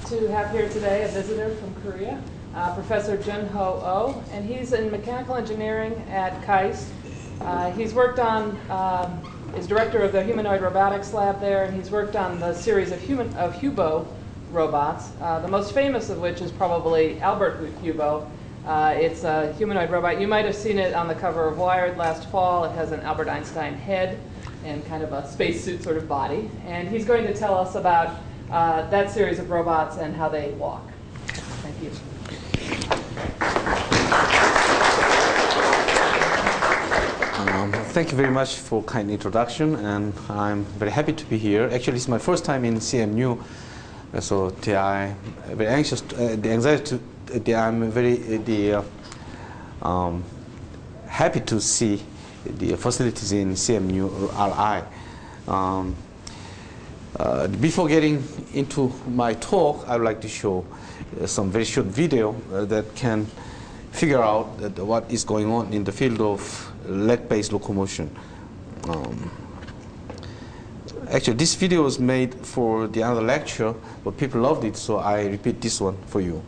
to have here today a visitor from Korea, Professor Jun-Ho Oh, and he's in mechanical engineering at KAIST. He's worked on, is director of the humanoid robotics lab there, and he's worked on the series of Hubo robots, the most famous of which is probably Albert Hubo. It's a humanoid robot. You might have seen it on the cover of Wired last fall. It has an Albert Einstein head and kind of a spacesuit sort of body. And he's going to tell us about that series of robots and how they walk. Thank you. Thank you very much for kind introduction, and I'm very happy to be here. Actually, it's my first time in CMU, so I'm very anxious. I'm very happy to see the facilities in CMU RI. Before getting into my talk, I would like to show some very short video that can figure out what is going on in the field of leg-based locomotion. Actually, this video was made for the other lecture, but people loved it, so I repeat this one for you.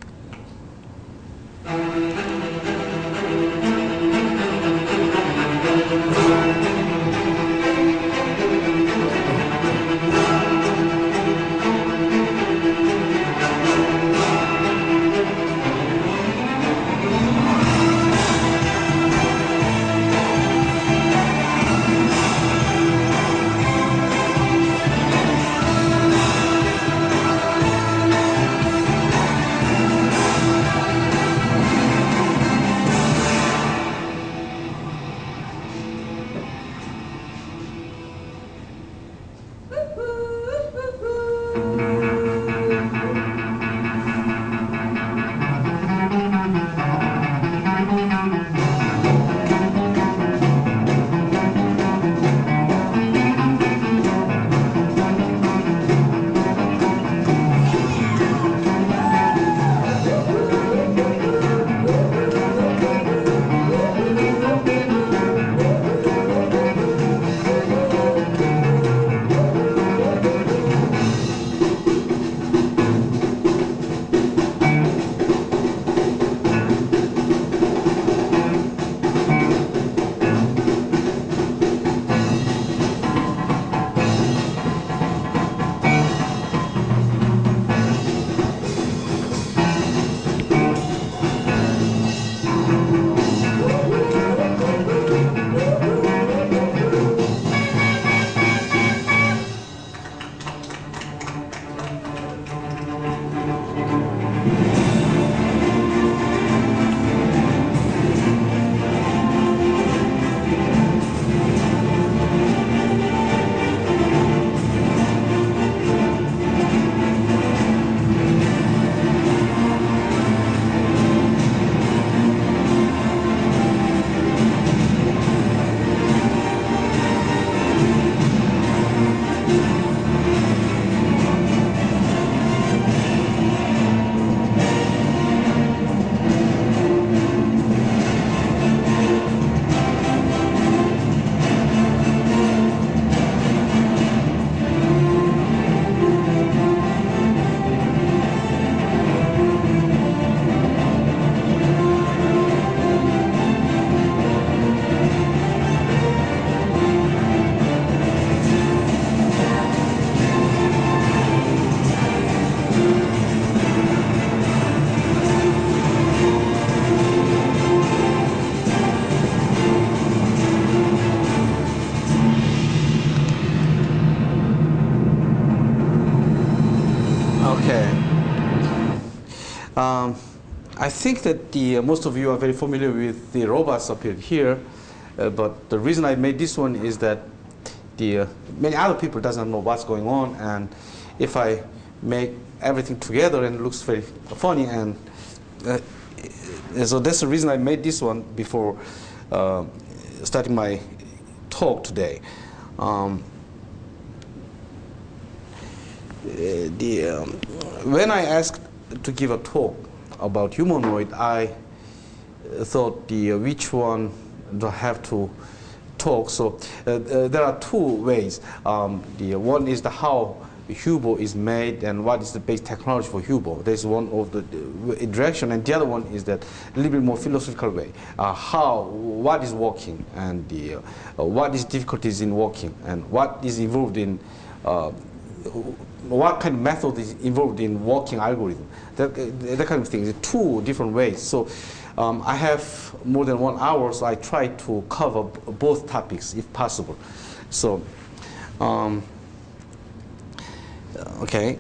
I think that most of you are very familiar with the robots up here, but the reason I made this one is that many other people doesn't know what's going on, and if I make everything together and it looks very funny, and so that's the reason I made this one before starting my talk today. When I asked to give a talk about humanoid, I thought which one do I have to talk. So there are two ways. One is how Hubo is made and what is the base technology for Hubo. There's one of the direction, and the other one is that a little bit more philosophical way. What is walking, and what is difficulties in walking, and what is involved in what kind of method is involved in walking algorithm. That kind of thing. Two different ways. So I have more than 1 hour, so I try to cover both topics if possible. So. Okay.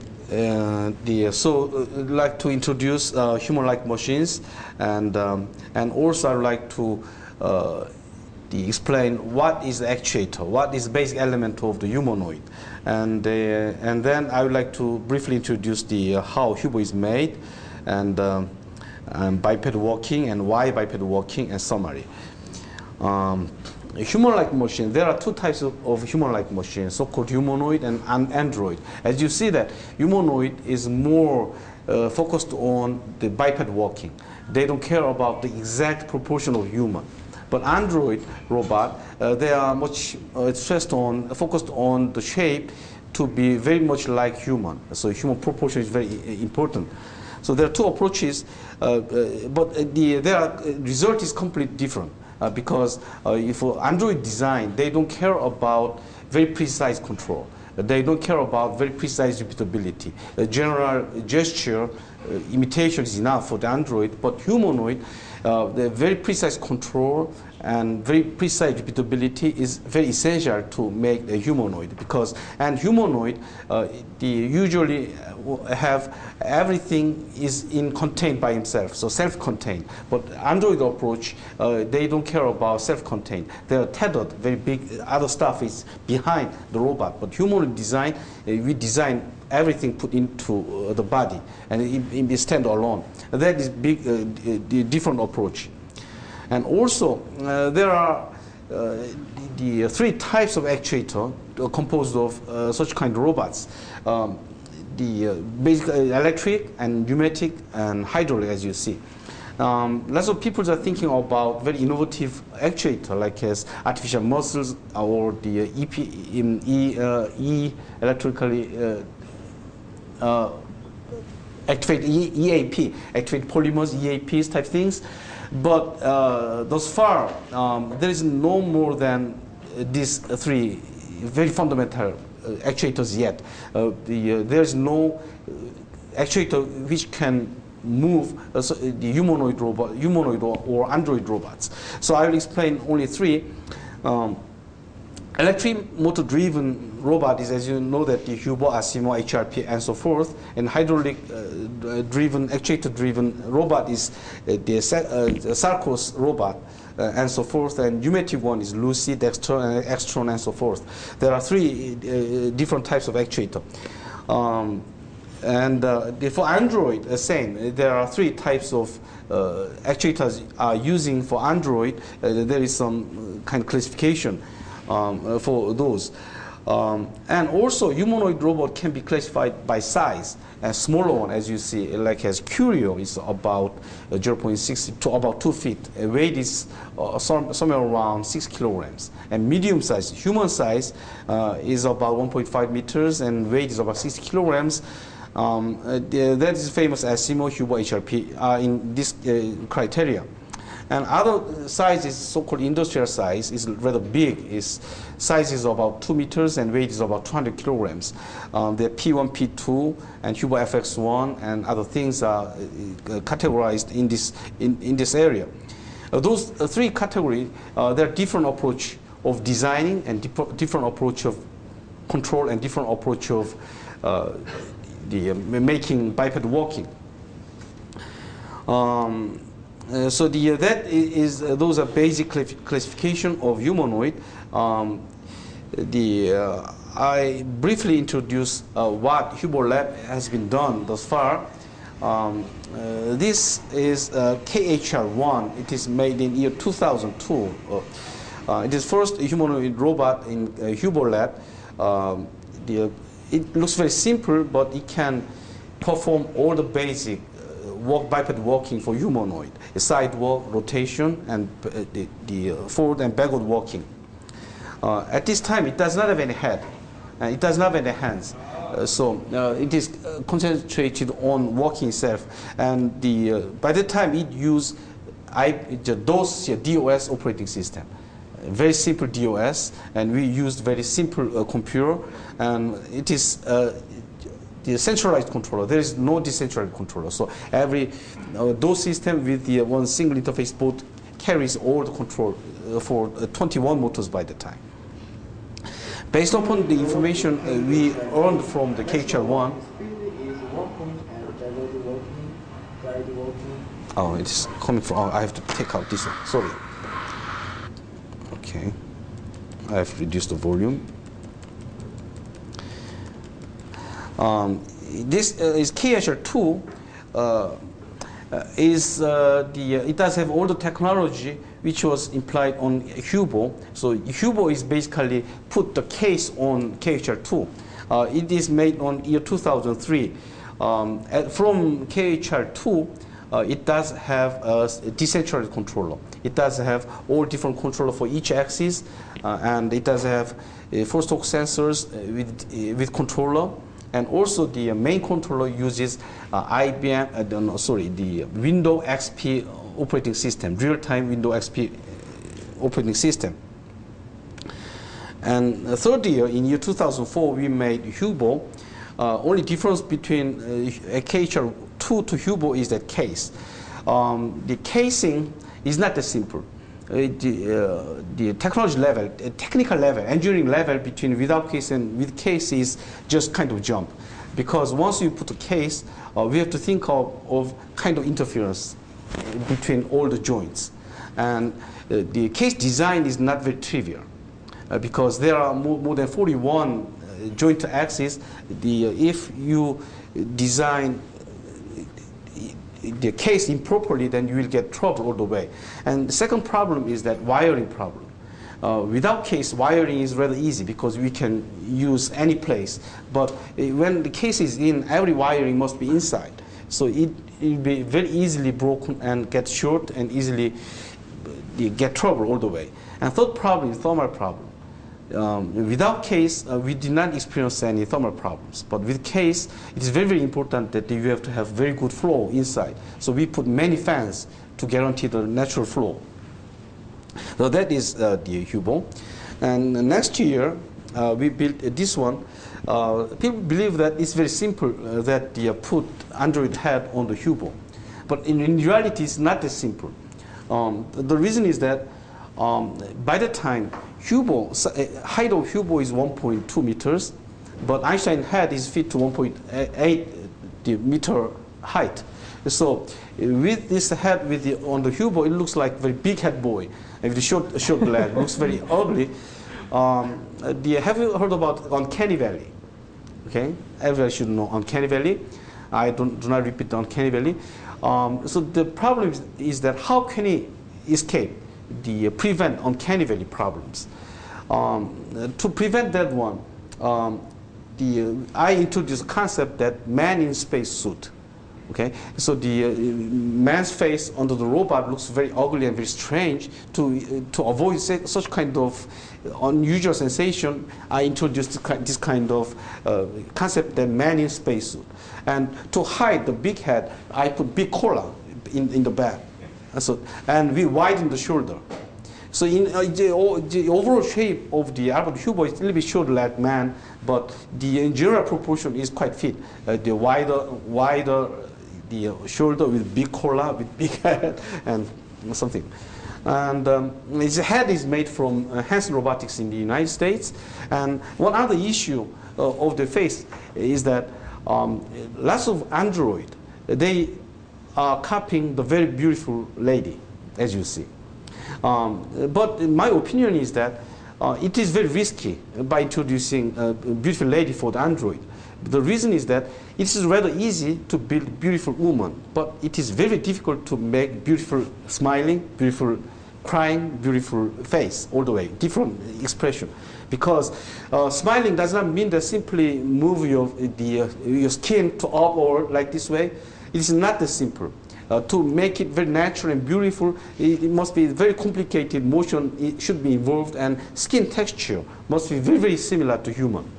I'd like to introduce human-like machines, and also I'd like to explain what is the actuator, what is the basic element of the humanoid, and then I would like to briefly introduce how Hubo is made, and biped walking, and why biped walking, and summary. Human-like machine. There are two types of human-like machines, so-called humanoid and android. As you see that humanoid is more focused on the biped walking. They don't care about the exact proportion of human. But android robot, they are much focused on the shape to be very much like human. So human proportion is very important. So there are two approaches, but their result is completely different. Because for Android design, they don't care about very precise control. They don't care about very precise repeatability. The general gesture imitation is enough for the Android, but humanoid, the very precise control and very precise repeatability is very essential to make a humanoid. And humanoid, they usually have everything is contained by himself, so self-contained. But Android approach, they don't care about self-contained. They are tethered, very big. Other stuff is behind the robot. But humanoid design, we design everything put into the body, and it stand alone. That is the different approach. And also, there are the three types of actuator composed of such kind of robots. The basic electric and pneumatic and hydraulic, as you see. Lots of people are thinking about very innovative actuator, like as artificial muscles or the electrically activate EAP, activate polymers, EAPs type things. But thus far, there is no more than these three very fundamental actuators yet. There is no actuator which can move the humanoid or android robots. So I will explain only three. Electric motor-driven robot is, as you know, that the Hubo, Asimo, HRP, and so forth. And hydraulic-driven, actuator-driven robot is the Sarcos robot, and so forth. And pneumatic one is Lucy, Dexter, and Extron, and so forth. There are three different types of actuator. For Android, same. There are three types of actuators are using for Android. There is some kind of classification for those. And also, humanoid robot can be classified by size. A smaller one, as you see, like as Curio, is about 0.6 to about 2 feet. Weight is somewhere around 6 kilograms. And medium size, human size, is about 1.5 meters, and weight is about 6 kilograms. That is famous as Asimo, Hubo, HRP in this criteria. And other size is so-called industrial size, is rather big. Size is about 2 meters and weight is about 200 kilograms. The P1, P2, and Hubo FX1 and other things are categorized in this area. Those three categories, there are different approach of designing and different approach of control and different approach of making biped walking. Those are basic classification of humanoid. I briefly introduce what Hubo Lab has been done thus far. This is KHR1. It is made in year 2002. It is first humanoid robot in Hubo Lab. It looks very simple, but it can perform all the basic biped walking for humanoid, side walk, rotation, and the forward and backward walking. At this time, it does not have any head, and it does not have any hands. It is concentrated on walking itself, and by the time it used the DOS operating system, very simple DOS, and we used very simple computer, and it is the centralized controller. There is no decentralized controller. So every DOS system with the one single interface board carries all the control for 21 motors by the time. Based upon the information we earned from the KHR-1. Oh, it is coming from. Oh, I have to take out this one. Sorry. Okay. I have reduced the volume. This is KHR-2. It does have all the technology which was implied on Hubo. So Hubo is basically put the case on KHR-2. It is made on year 2003. From KHR-2, it does have a decentralized controller. It does have all different controller for each axis, and it does have force torque sensors with controller. And also the main controller uses the Windows XP operating system, real-time Windows XP operating system. And third year, in year 2004, we made Hubo. Only difference between KHR-2 to Hubo is that case. The casing is not that simple. The technology level, technical level, engineering level between without case and with case is just kind of jump. Because once you put a case, we have to think of kind of interference between all the joints. And the case design is not very trivial because there are more than 41 joint axes. If you design the case improperly, then you will get trouble all the way. And the second problem is that wiring problem. Without case, wiring is rather easy because we can use any place. But when the case is in, every wiring must be inside. So it will be very easily broken and get short and easily get trouble all the way. And third problem is thermal problem. Without case, we did not experience any thermal problems. But with case, it is very, very important that you have to have very good flow inside. So we put many fans to guarantee the natural flow. So that is the Hubo. And next year, we built this one. People believe that it's very simple that they put Android head on the Hubo. But in reality, it's not as simple. The reason is that by the time Hubo, height of Hubo is 1.2 meters, but Einstein head is fit to 1.8 meter height. So with this head on the Hubo, it looks like very big head boy. With the short leg, looks very ugly. Have you heard about Uncanny Valley? Okay, everybody should know Uncanny Valley. I do not repeat the Uncanny Valley. So the problem is that how can he escape prevent Uncanny Valley problems? To prevent that one, I introduced a concept that man in space suit. Okay, so the man's face under the robot looks very ugly and very strange. To avoid such kind of unusual sensation, I introduced this kind of concept that man in space suit. And to hide the big head, I put big collar in the back. And we widen the shoulder. So in the overall shape of the Albert Hubo is a little bit short like man, but the general proportion is quite fit. The wider the shoulder with big collar, with big head, and something. And his head is made from Hanson Robotics in the United States. And one other issue of the face is that lots of Android, they are copying the very beautiful lady, as you see. But my opinion is that it is very risky by introducing a beautiful lady for the Android. The reason is that it is rather easy to build a beautiful woman, but it is very difficult to make beautiful smiling, beautiful crying, beautiful face all the way, different expression. Because smiling does not mean that simply move your skin to up or like this way. It is not that simple. To make it very natural and beautiful, it must be very complicated motion. It should be involved, and skin texture must be very, very similar to human.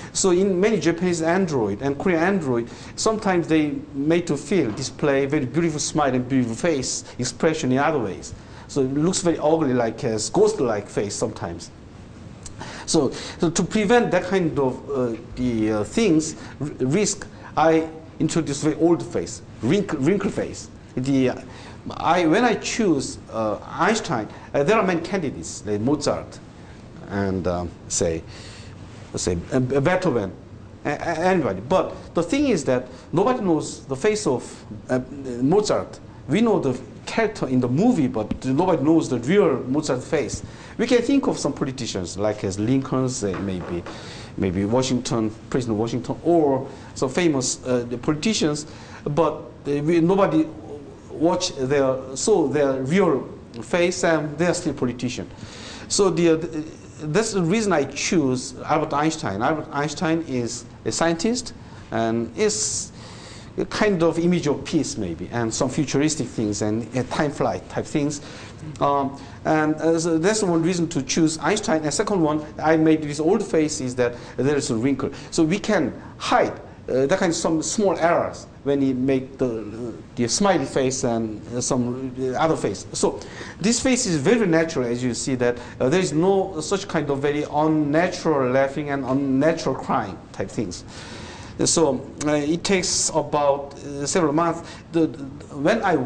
So in many Japanese Android and Korean Android, sometimes they made to feel, display very beautiful smile and beautiful face expression in other ways. So it looks very ugly, like a ghost-like face sometimes. So to prevent that kind of things, risk, I introduced very old face, wrinkle face. When I choose Einstein, there are many candidates, like Mozart, and say Beethoven, anybody. But the thing is that nobody knows the face of Mozart. We know the character in the movie, but nobody knows the real Mozart face. We can think of some politicians, like as Lincoln, maybe Washington, President Washington, or some famous politicians, but nobody saw their real face, and they are still politicians. So that's the reason I choose Albert Einstein. Albert Einstein is a scientist and is a kind of image of peace, maybe, and some futuristic things and time flight type things. So that's one reason to choose Einstein. And second one, I made this old face is that there is a wrinkle. So we can hide that kind of some small errors when you make the smiley face and some other face. So this face is very natural, as you see that there is no such kind of very unnatural laughing and unnatural crying type things. So it takes about several months. When I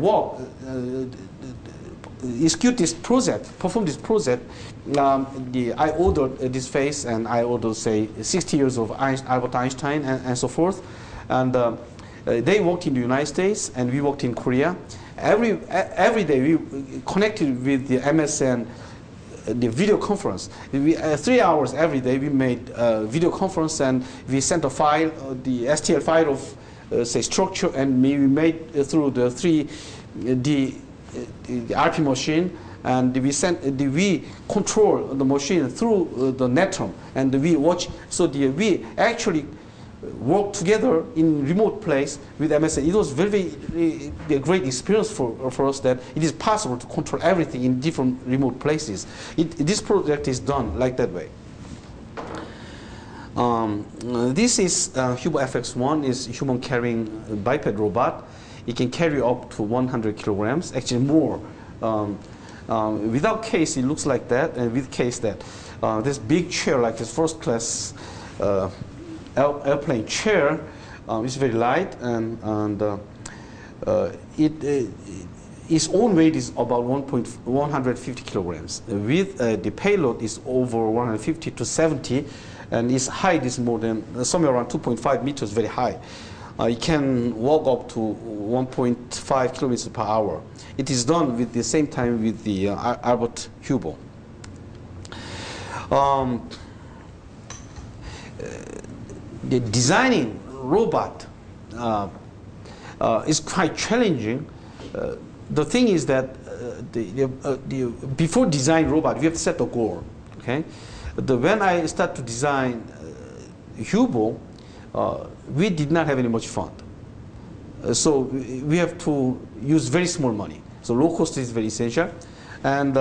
perform this project, I ordered this face, and I ordered, say, 60 years of Albert Einstein and so forth. And they worked in the United States, and we worked in Korea. Every day we connected with the MSN, the video conference. 3 hours every day we made video conference, and we sent a file, the STL file of say structure, and we made through the 3D the RP machine, and we control the machine through the Netron, and we watch. So we actually work together in remote place with MSN. It was very a great experience for us that it is possible to control everything in different remote places. This project is done like that way. This is Hubo FX1, is human carrying biped robot. It can carry up to 100 kilograms, actually more. Without case, it looks like that, and with case, that this big chair, like this first class airplane chair, is very light, and its own weight is about 150 kilograms. With the payload is over 150 to 70, and its height is more than somewhere around 2.5 meters, very high. It can walk up to 1.5 kilometers per hour. It is done with the same time with the Albert Hubo. The designing robot is quite challenging. The thing is that before design robot, we have to set a goal. Okay, when I start to design Hubo, we did not have any much fund. So we have to use very small money. So low cost is very essential. And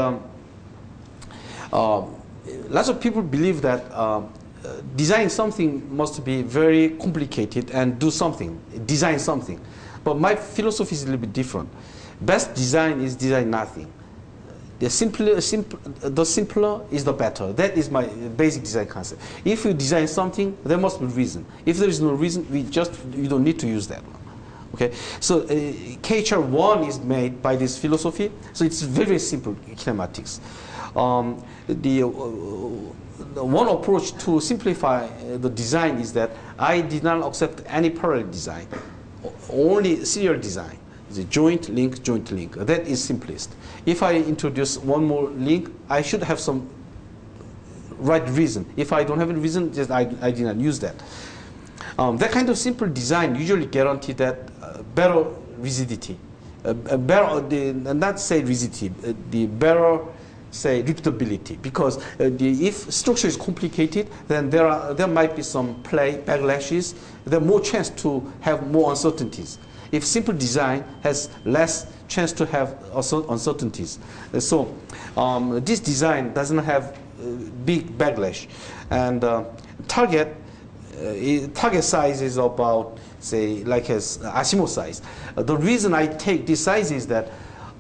lots of people believe that designing something must be very complicated and design something. But my philosophy is a little bit different. Best design is design nothing. The simpler is the better. That is my basic design concept. If you design something, there must be reason. If there is no reason, you don't need to use that one. Okay. So KHR1 is made by this philosophy. So it's very simple kinematics. The one approach to simplify the design is that I did not accept any parallel design, only serial design. The joint link. That is simplest. If I introduce one more link, I should have some right reason. If I don't have any reason, just I did not use that. That kind of simple design usually guarantee that better rigidity, not say rigidity, the better say repeatability. Because if structure is complicated, then there might be some backlashes. There are more chance to have more uncertainties. If simple design has less chance to have uncertainties. So this design doesn't have big backlash. And target target size is about, say, like as Asimov size. The reason I take this size is that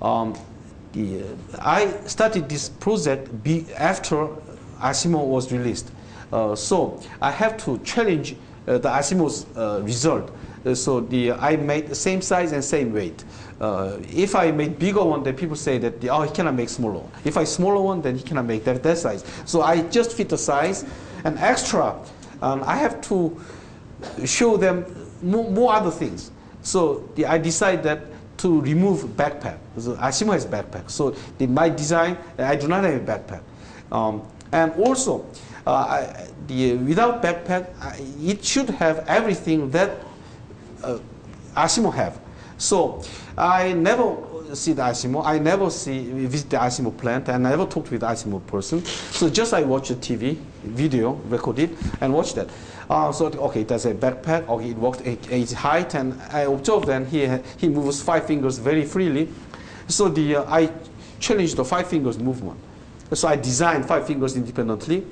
I started this project after Asimov was released. So I have to challenge the Asimov's result. I made the same size and same weight. If I made bigger one, then people say that, oh, he cannot make smaller one. If I smaller one, then he cannot make that size. So I just fit the size. And extra, I have to show them more other things. So I decided that to remove backpack. So Asimov has backpack. So my design, I do not have a backpack. And also, without backpack, it should have everything that Asimov have. So I never see the Asimov. I never visit the Asimov plant, and I never talked with the Asimov person. So just I watch the TV video, record it, and watch that. So okay, there's a backpack. Okay, it works. Its height, and I observed that he moves 5 fingers very freely. So I challenged the 5 fingers movement. So I designed 5 fingers independently.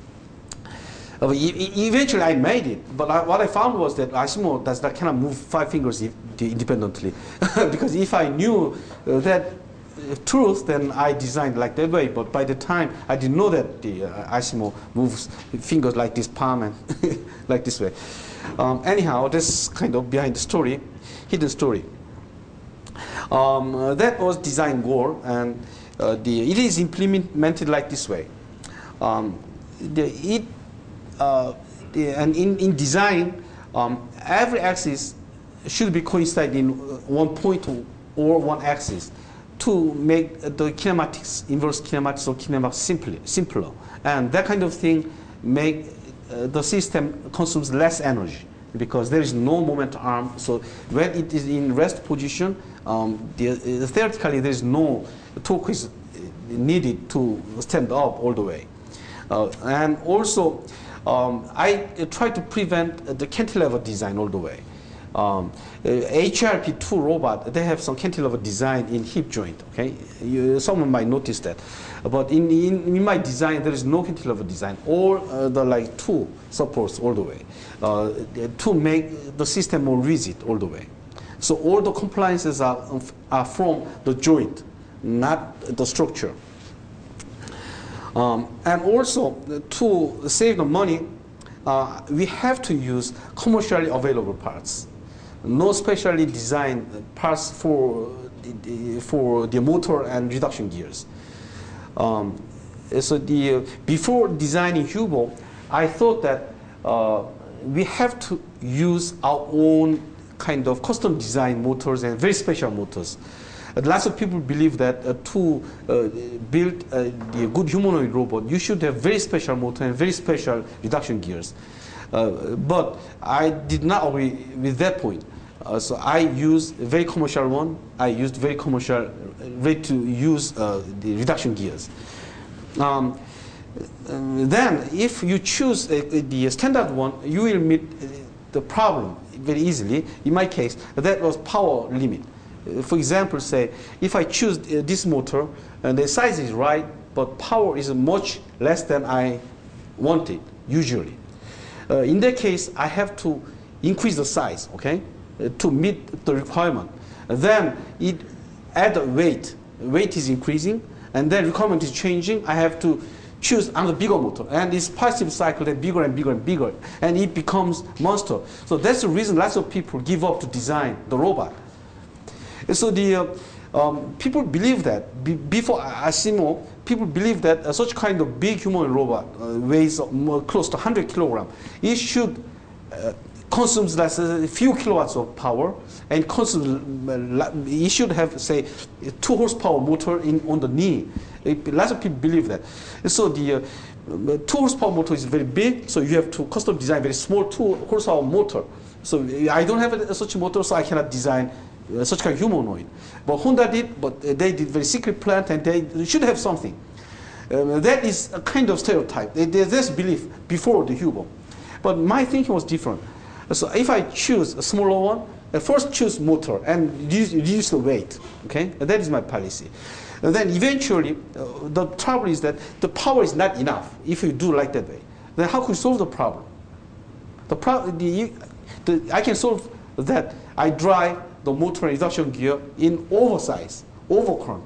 Eventually I made it, but what I found was that Asimov cannot move 5 fingers independently. Because if I knew that truth, then I designed like that way. But by the time I didn't know that the Asimov moves fingers like this, palm and like this way. Anyhow, this kind of behind the story, hidden story. That was design goal, and it is implemented like this way. And in design, every axis should be coincide in one point or one axis to make the kinematics, inverse kinematics or kinematics simpler. And that kind of thing make the system consumes less energy because there is no moment arm. So when it is in rest position, theoretically there is no torque is needed to stand up all the way. And also, I try to prevent the cantilever design all the way. HRP2 robot, they have some cantilever design in hip joint. Okay, someone might notice that, but in my design there is no cantilever design. All the like two supports all the way to make the system more rigid all the way. So all the compliances are from the joint, not the structure. And also, to save the money, we have to use commercially available parts. No specially designed parts for the motor and reduction gears. Before designing Hubo, I thought that we have to use our own kind of custom design motors and very special motors. Lots of people believe that to build the good humanoid robot, you should have very special motor and very special reduction gears. But I did not agree with that point. So I used a very commercial one. I used very commercial way to use the reduction gears. Then, if you choose the standard one, you will meet the problem very easily. In my case, that was power limit. For example, say, if I choose this motor, and the size is right, but power is much less than I wanted, usually. In that case, I have to increase the size, okay, to meet the requirement. Then it add weight. Weight is increasing, and then requirement is changing. I have to choose another bigger motor, and it's positive cycle, then bigger and bigger and bigger, and it becomes monster. So that's the reason lots of people give up to design the robot. So people believe that before Asimov, people believe that such kind of big human robot weighs close to 100 kilograms. It should consume less a few kilowatts of power, and it should have, say, 2 horsepower motor on the knee. Lots of people believe that. So the 2 horsepower motor is very big, so you have to custom design very small 2 horsepower motor. So I don't have such a motor, so I cannot design such kind of humanoid. But Honda did, but they did very secret plant, and they should have something. That is a kind of stereotype. There's this belief before the Hubo. But my thinking was different. So if I choose a smaller one, first choose motor and reduce the weight. Okay, and that is my policy. And then eventually, the trouble is that the power is not enough if you do like that way. Then how can you solve the problem? I can solve that. I drive the motor and induction gear in oversize, overcurrent.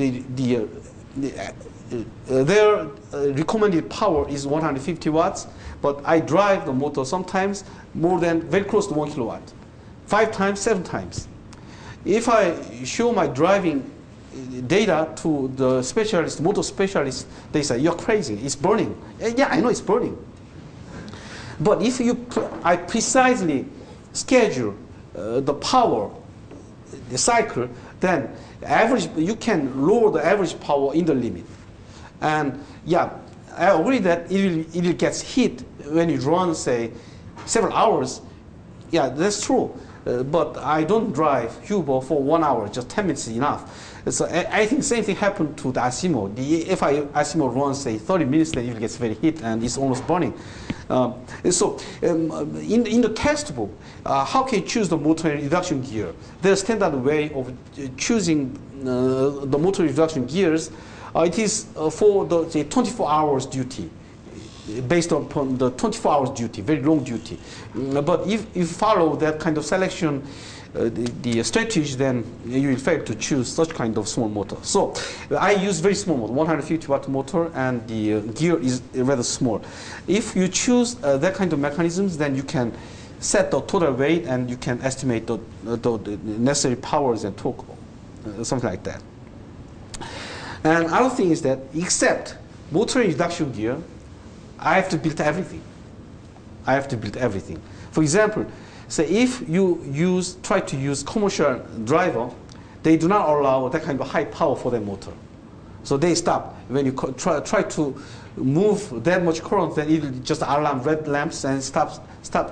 Their recommended power is 150 watts, but I drive the motor sometimes very close to 1 kilowatt, 5 times, 7 times. If I show my driving data to the specialist, motor specialist, they say, you're crazy, it's burning. Yeah, I know it's burning. But if I precisely schedule the power, the cycle, then you can lower the average power in the limit. And yeah, I agree that it gets hit when you run, say, several hours. Yeah, that's true. But I don't drive Huber for 1 hour, just 10 minutes is enough. So I think same thing happened to the Asimo. If Asimo runs, say, 30 minutes, then it gets very hit and it's almost burning. In the test book, how can you choose the motor and induction gear? There's a standard way of choosing the motor induction gears. It is for the 24 hours duty, based upon the 24 hours duty, very long duty. But if you follow that kind of selection, the strategy, then you in fact to choose such kind of small motor. So I use very small motor, 150 watt motor, and the gear is rather small. If you choose that kind of mechanisms, then you can set the total weight and you can estimate the necessary powers and torque, something like that. And other thing is that except motor and induction gear, I have to build everything. I have to build everything. For example, say if you try to use commercial driver, they do not allow that kind of high power for their motor. So they stop. When you try to move that much current, then it will just alarm red lamps and stop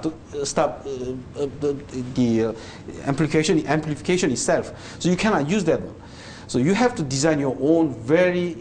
the amplification itself. So you cannot use that one. So you have to design your own very,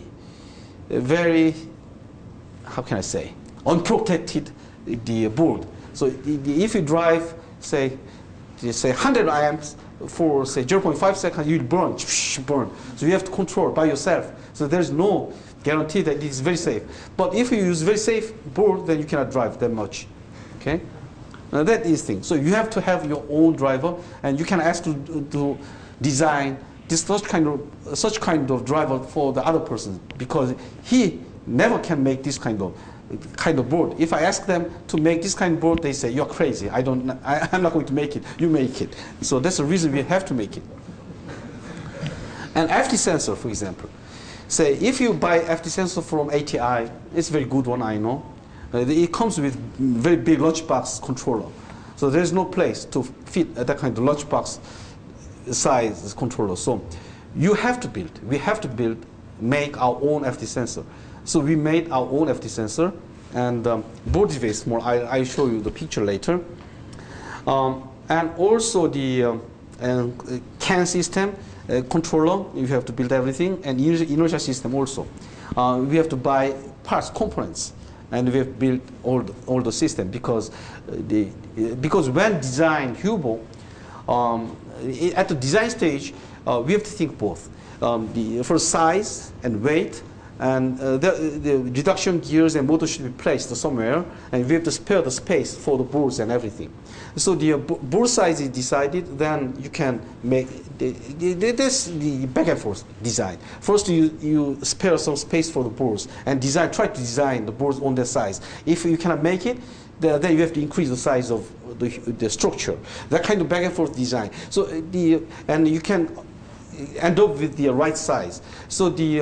how can I say, unprotected board. So if you drive, say 100 amps for say 0.5 seconds, you'll burn. So you have to control by yourself. So there's no guarantee that it is very safe. But if you use very safe board, then you cannot drive that much. Okay, now that is thing. So you have to have your own driver, and you can ask to design such kind of driver for the other person, because he never can make this kind of board. If I ask them to make this kind of board, they say, you're crazy. I'm not going to make it. You make it. So that's the reason we have to make it. And FT sensor, for example. Say, if you buy FT sensor from ATI, it's a very good one, I know. It comes with very big lunchbox controller. So there's no place to fit that kind of lunchbox size controller. So we have to make our own FT sensor. So we made our own FT sensor, and board is very small. I'll show you the picture later. And also the CAN system controller, you have to build everything, and inertia system also. We have to buy parts, components, and we have built all the system, because when design Huber, at the design stage, we have to think both. For size and weight, and the reduction gears and motor should be placed somewhere, and we have to spare the space for the boards and everything. So the board size is decided, then you can make this the back and forth design. First you spare some space for the boards and try to design the boards on their size. If you cannot make it, then you have to increase the size of the structure. That kind of back and forth design. So and you can end up with the right size. So the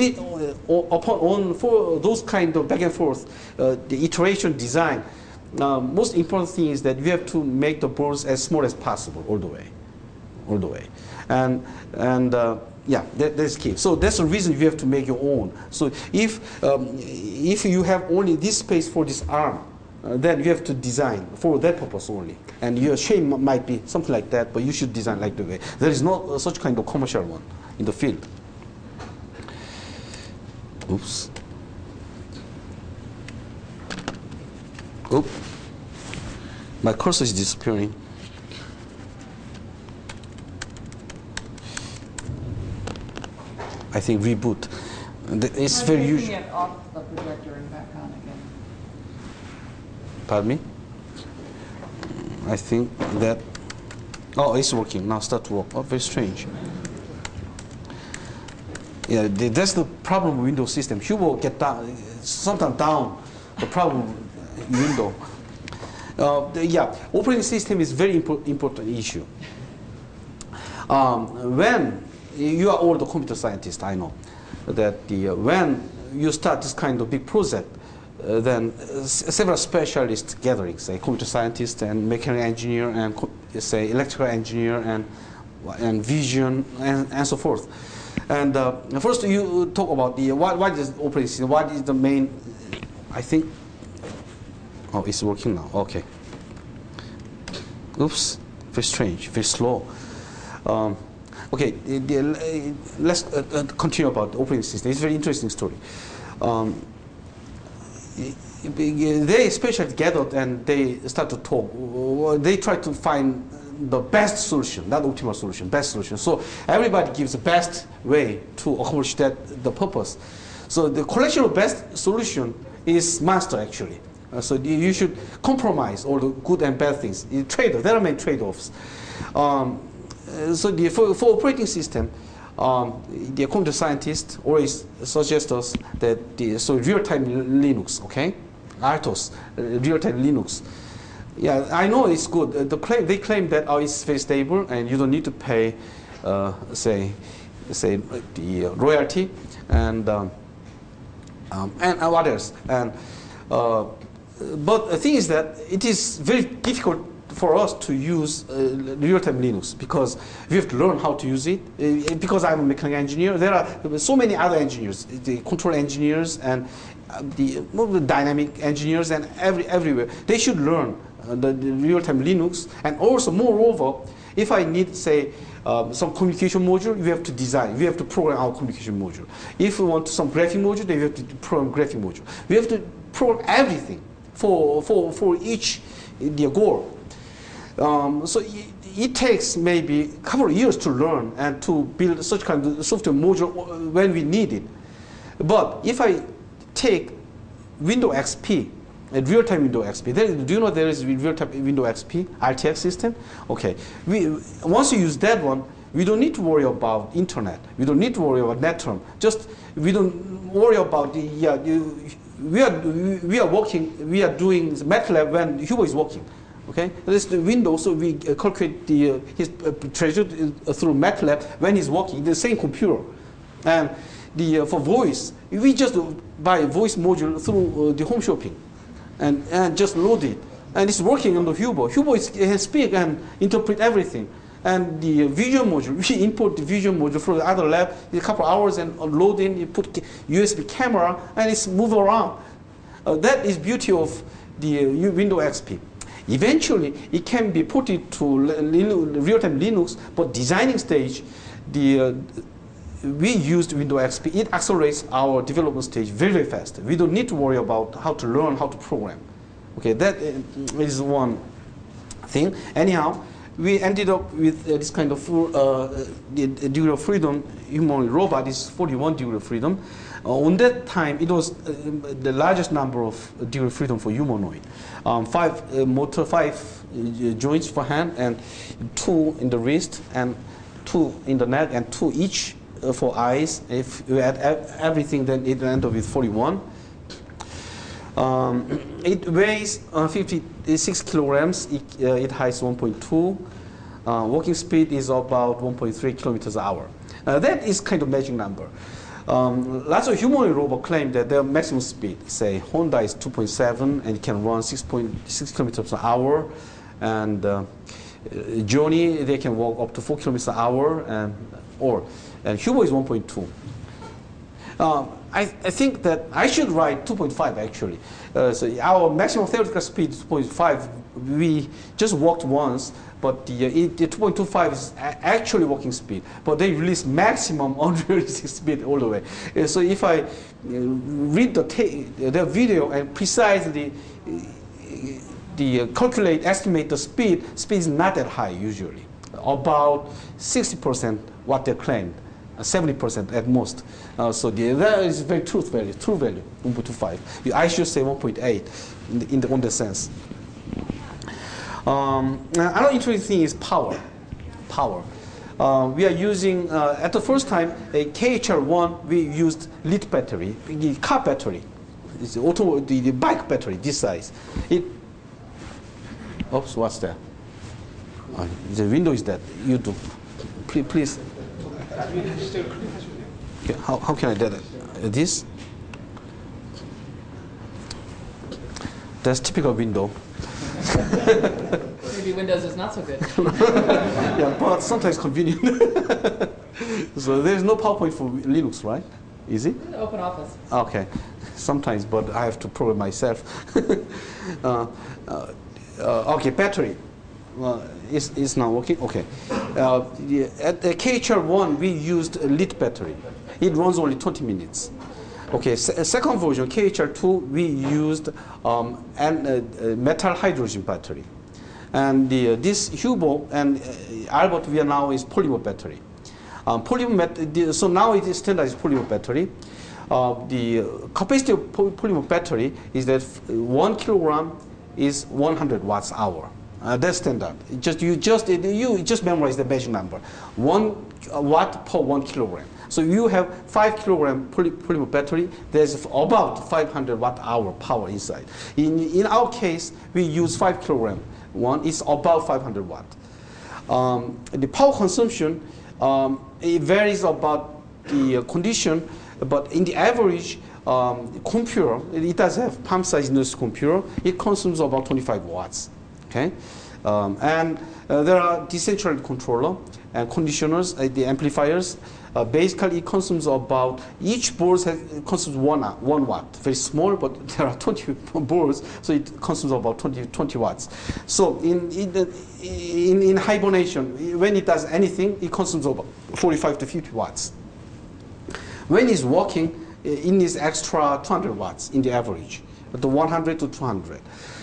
for those kind of back and forth, the iteration design, most important thing is that you have to make the boards as small as possible all the way, and yeah, that's key. So that's the reason you have to make your own. So if you have only this space for this arm, then you have to design for that purpose only. And your shape might be something like that, but you should design like the way. There is no such kind of commercial one in the field. Oops. Oop. My cursor is disappearing. I think reboot. It's very usual. It off the projector and back on again. Pardon me? I think that, oh, it's working now. Start to work. Oh, very strange. Yeah, that's the problem with Windows system. Hubo get down, sometimes down. The problem with Windows. Yeah, operating system is very important issue. When you are all the computer scientists, I know that when you start this kind of big project, then several specialists gathering, say computer scientists and mechanical engineer and say electrical engineer and vision and so forth. And first you talk about the what is operating system, what is the main, I think, oh, it's working now, okay. Oops, very strange, very slow. Okay, let's continue about the operating system. It's a very interesting story. They especially gathered and they start to talk. They try to find the best solution, not optimal solution, best solution. So everybody gives the best way to accomplish the purpose. So the collection of best solution is master actually. So you should compromise all the good and bad things. There are many trade-offs. So for operating system, the computer scientists always suggest us that real-time Linux, okay, RTOS, real-time Linux. Yeah, I know it's good. They claim that it's very stable and you don't need to pay, say the royalty and what else. And but the thing is that it is very difficult for us to use real-time Linux because we have to learn how to use it. Because I'm a mechanical engineer, there are so many other engineers, the control engineers and the dynamic engineers and everywhere. They should learn the real-time Linux. And also, moreover, if I need, say, some communication module, we have to design. We have to program our communication module. If we want some graphing module, then we have to program graphing module. We have to program everything for each the goal. So it takes maybe a couple of years to learn and to build such kind of software module when we need it. But if I take Windows XP, a real-time Windows XP, do you know there is real-time Windows XP, RTX system? Okay, once you use that one, we don't need to worry about internet. We don't need to worry about NetTerm. We don't worry about we are working, we are doing MATLAB when Hugo is working. Okay, this is the Windows, so we calculate his treasure through MATLAB when he's working, the same computer. And for voice, we just buy a voice module through the home shopping and just load it. And it's working on the Hugo. Hugo can speak and interpret everything. And the vision module, we import the vision module from the other lab in a couple of hours and load in, you put USB camera and it's move around. That is beauty of the Windows XP. Eventually, it can be put into real-time Linux, but designing stage, we used Windows XP. It accelerates our development stage very, very fast. We don't need to worry about how to learn, how to program. Okay, that is one thing. Anyhow, we ended up with this kind of degree of freedom. Humanoid robot is 41 degree of freedom. On that time, it was the largest number of degree of freedom for humanoid. 5 joints for hand and 2 in the wrist and 2 in the neck and 2 each for eyes. If you add everything, then it will end up with 41. It weighs 56 kilograms. It heights 1.2. Walking speed is about 1.3 kilometers an hour. That is kind of magic number. Lots of humanoid robots claim that their maximum speed, say Honda is 2.7 and it can run 6.6 kilometers an hour, and Johnny, they can walk up to 4 kilometers an hour, and Hugo is 1.2. I think that I should write 2.5 actually. So our maximum theoretical speed is 2.5. We just walked once, but the 2.25 is actually walking speed. But they release maximum unrealistic speed all the way. So if I read the video and precisely estimate the speed is not that high usually. About 60% what they claimed. 70% at most. So that is very true value, 1.25. I should say 1.8 on the sense. Another interesting thing is power. Power. We are using, at the first time, a KHR1, we used lead battery, the car battery. It's the bike battery, this size. Oops, what's that? The window is that. You do. Please. Okay, how can I do that? This? That's typical window. Maybe Windows is not so good. Yeah, but sometimes convenient. So there's no PowerPoint for Linux, right? Is it? Open Office. Okay. Sometimes, but I have to program myself. Okay, battery. It's not working? Okay. At the KHR1, we used a lead battery. It runs only 20 minutes. Okay, second version, KHR2, we used metal hydrogen battery. And this Hubo and Albert Vianao is polymer battery. So now it is standardized polymer battery. The capacity of polymer battery is that 1 kilogram is 100 watts hour. That's standard. You just memorize the measure number. 1 watt per 1 kilogram. So you have 5 kilogram polymer battery. There's about 500 watt hour power inside. In our case, we use 5 kilogram. One is about 500 watt. The power consumption it varies about the condition, but in the average computer, it does have pump size induced computer. It consumes about 25 watts. Okay, and there are decentralized controller and conditioners, the amplifiers. Basically, it consumes about, each board consumes 1 watt. Very small, but there are 20 boards, so it consumes about 20 watts. So in hibernation, when it does anything, it consumes about 45 to 50 watts. When it's working, it needs extra 200 watts in the average, the 100 to 200.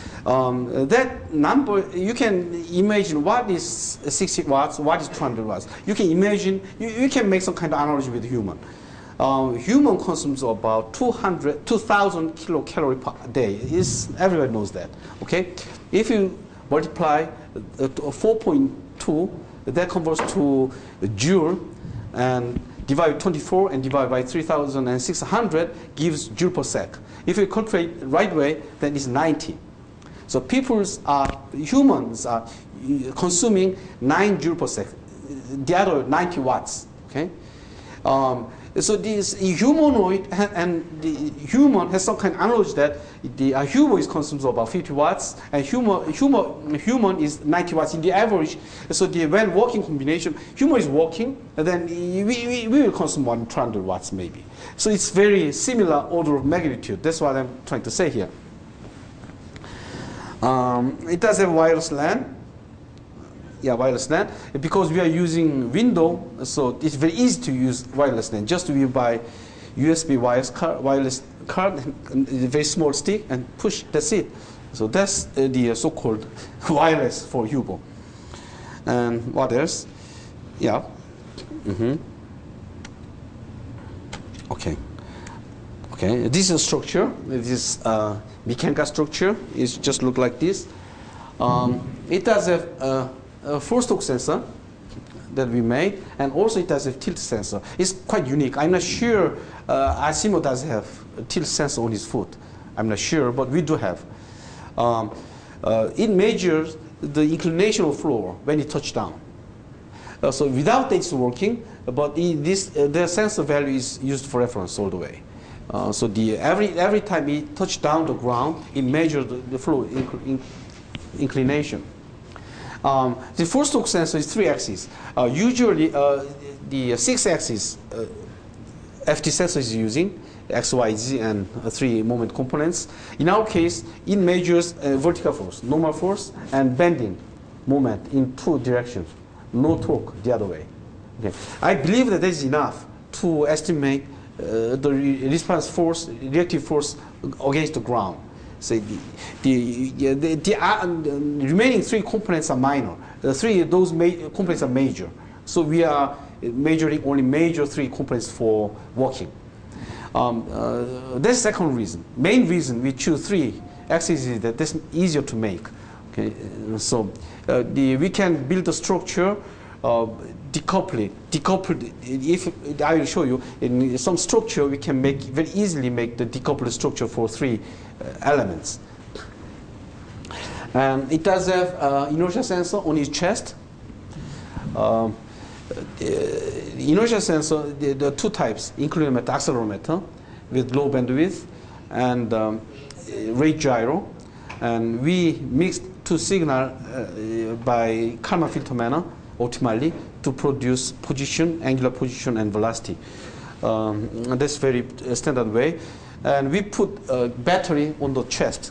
That number, you can imagine what is 60 watts, what is 200 watts. You can imagine, you can make some kind of analogy with human. Human consumes about 2,000 kilocalories per day. Everybody knows that. Okay, if you multiply 4.2, that converts to joule, and divide by 24 and divide by 3,600 gives joule per sec. If you calculate right way, then it's 90. So humans are consuming 9 joule per sec, the other 90 watts. Okay, so this humanoid and the human has some kind of analogy that the human consumes about 50 watts, and human is 90 watts in the average. So when working combination, human is working, and then we will consume 100 watts maybe. So it's very similar order of magnitude. That's what I'm trying to say here. It does have wireless LAN. Yeah, wireless LAN. Because we are using Windows, so it's very easy to use wireless LAN. Just to buy USB wireless card, and a very small stick, and push. That's it. So that's the so-called wireless for Hubo. And what else? Yeah. Okay. Okay. This is a structure. This mechanical structure is just look like this. It does have a force torque sensor that we made, and also it does a tilt sensor. It's quite unique. I'm not sure Asimo does have a tilt sensor on his foot. I'm not sure, but we do have. It measures the inclination of floor when it touches down. So without that, it's working, but the sensor value is used for reference all the way. So every time it touches down the ground, it measures the flow inclination. The force torque sensor is 3 axes. Usually, the 6 axis FT sensor is using X, Y, Z, and 3 moment components. In our case, it measures vertical force, normal force, and bending moment in 2 directions. No torque the other way. Okay. I believe that is enough to estimate the response force, reactive force against the ground. So the remaining 3 components are minor. Those components are major. So we are measuring only major 3 components for working. That's the second reason. Main reason we choose 3 axes is that that's easier to make. Okay, so we can build a structure decoupled. If I will show you in some structure, we can very easily make the decoupled structure for 3 elements. And it does have inertia sensor on its chest. Inertia sensor, there are 2 types, including accelerometer with low bandwidth and rate gyro. And we mixed 2 signals by Kalman filter manner optimally to produce position, angular position, and velocity. And that's very standard way. And we put a battery on the chest,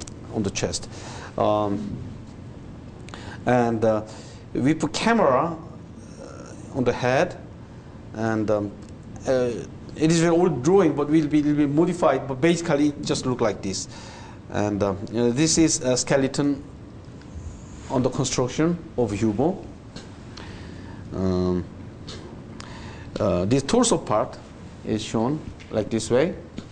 and we put camera on the head, and it is an old drawing, but will be modified. But basically, it just look like this. And this is a skeleton on the construction of Hubo. This torso part is shown like this way,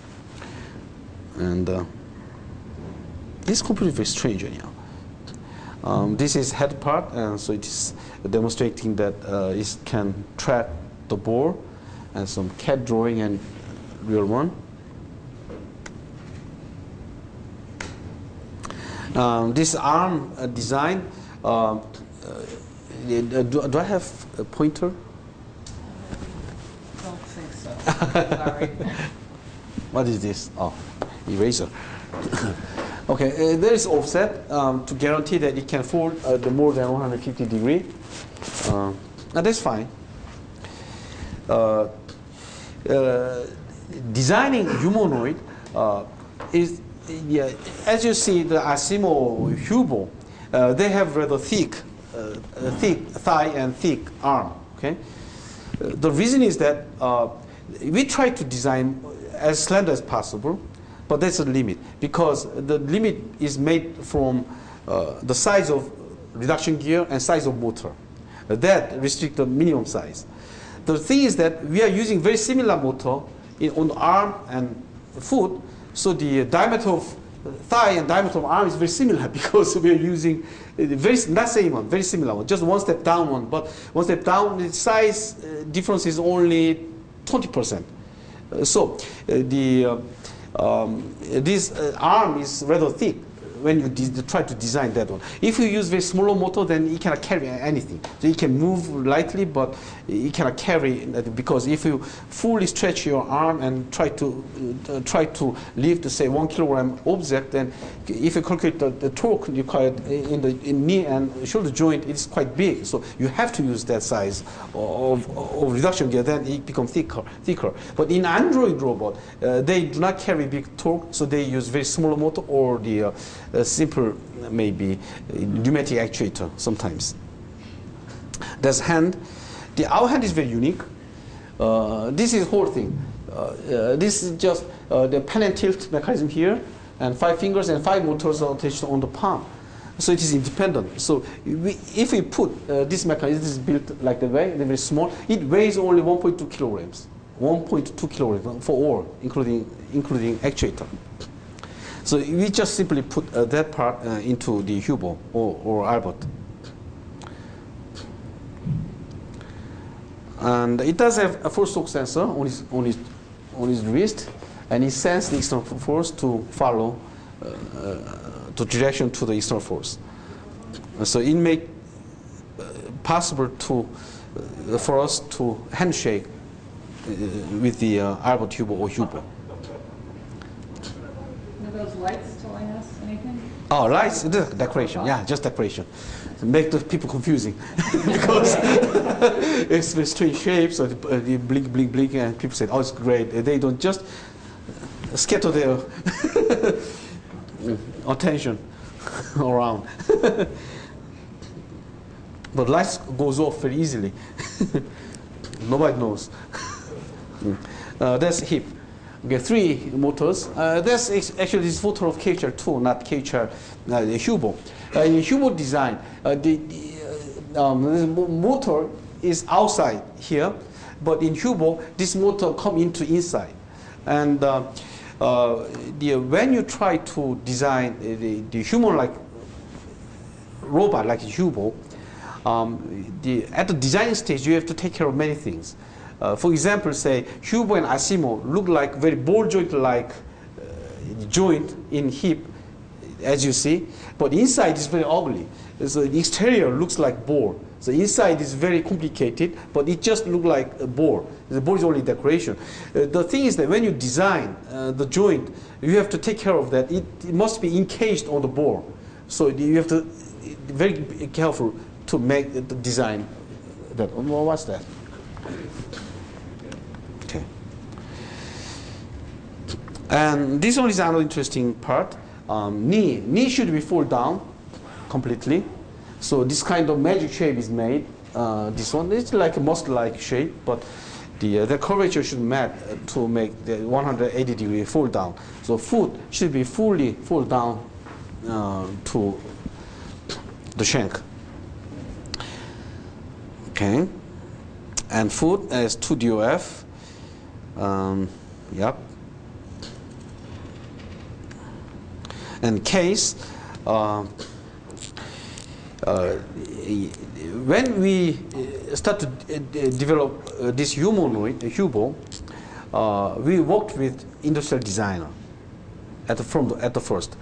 and this is completely very strange anyhow. This is head part, and so it is demonstrating that it can track the bore, and some CAD drawing and real one. This arm design, do I have a pointer? Don't think so. Sorry. What is this? Oh, eraser. Okay, there is offset to guarantee that it can fold the more than 150 degree. And that's fine. Designing humanoid is, yeah, as you see, the Asimo Hubo, they have rather thick thigh and thick arm. Okay, the reason is that we try to design as slender as possible, but that's a limit, because the limit is made from the size of reduction gear and size of motor. That restricts the minimum size. The thing is that we are using very similar motor on the arm and foot, so the diameter of thigh and diameter of arm is very similar, because we are using not same one, very similar one, just one step down one. But one step down, the size difference is only 20%. So this arm is rather thick when you try to design that one. If you use very small motor, then it cannot carry anything. So it can move lightly, but it cannot carry, because if you fully stretch your arm and try to lift, say, 1 kilogram object, then if you calculate the torque required in the knee and shoulder joint, it's quite big. So you have to use that size of reduction gear. Then it becomes thicker. But in Android robot, they do not carry big torque, so they use very small motor or the simple, maybe pneumatic actuator sometimes. That's hand. Our hand is very unique. This is whole thing. This is just the pen and tilt mechanism here, and 5 fingers and 5 motors are attached on the palm. So it is independent. So if we put this mechanism, this is built like that way, they're very small. It weighs only 1.2 kilograms. 1.2 kilograms for all, including actuator. So we just simply put that part into the Hubo or Albot. And it does have a force torque sensor on his wrist, and it sends the external force to follow the direction to the external force. So it makes possible for us to handshake with the Albot Hubo or Hubo. Are those lights telling us anything? Oh, lights, decoration. Yeah, just decoration. Make the people confusing because it's a strange shape, so they blink, blink, blink, and people say, "Oh, it's great." They don't just scatter their attention around. But lights goes off very easily. Nobody knows. That's hip. Okay, 3 motors. That's actually this photo of KHR2, not KHR Hubo. In Hubo design, the motor is outside here, but in Hubo, this motor come into inside. And when you try to design the human-like robot like a Hubo, at the design stage, you have to take care of many things. For example, say Hubo and Asimo look like very ball joint-like joint in hip, as you see, but inside is very ugly. So the exterior looks like ball. So inside is very complicated, but it just looks like a ball. The ball is only decoration. The thing is that when you design the joint, you have to take care of that. It must be encased on the ball. So you have to be very careful to make the design. That what's that? Okay. And this one is another interesting part. Knee should be fold down completely. So this kind of magic shape is made. This one is like a muscle-like shape, but the curvature should match to make the 180-degree fold down. So foot should be fully fold down to the shank. Okay, and foot as 2 DOF. Yep. And case. When we start to develop this humanoid, Hubo, we worked with industrial designer at the first.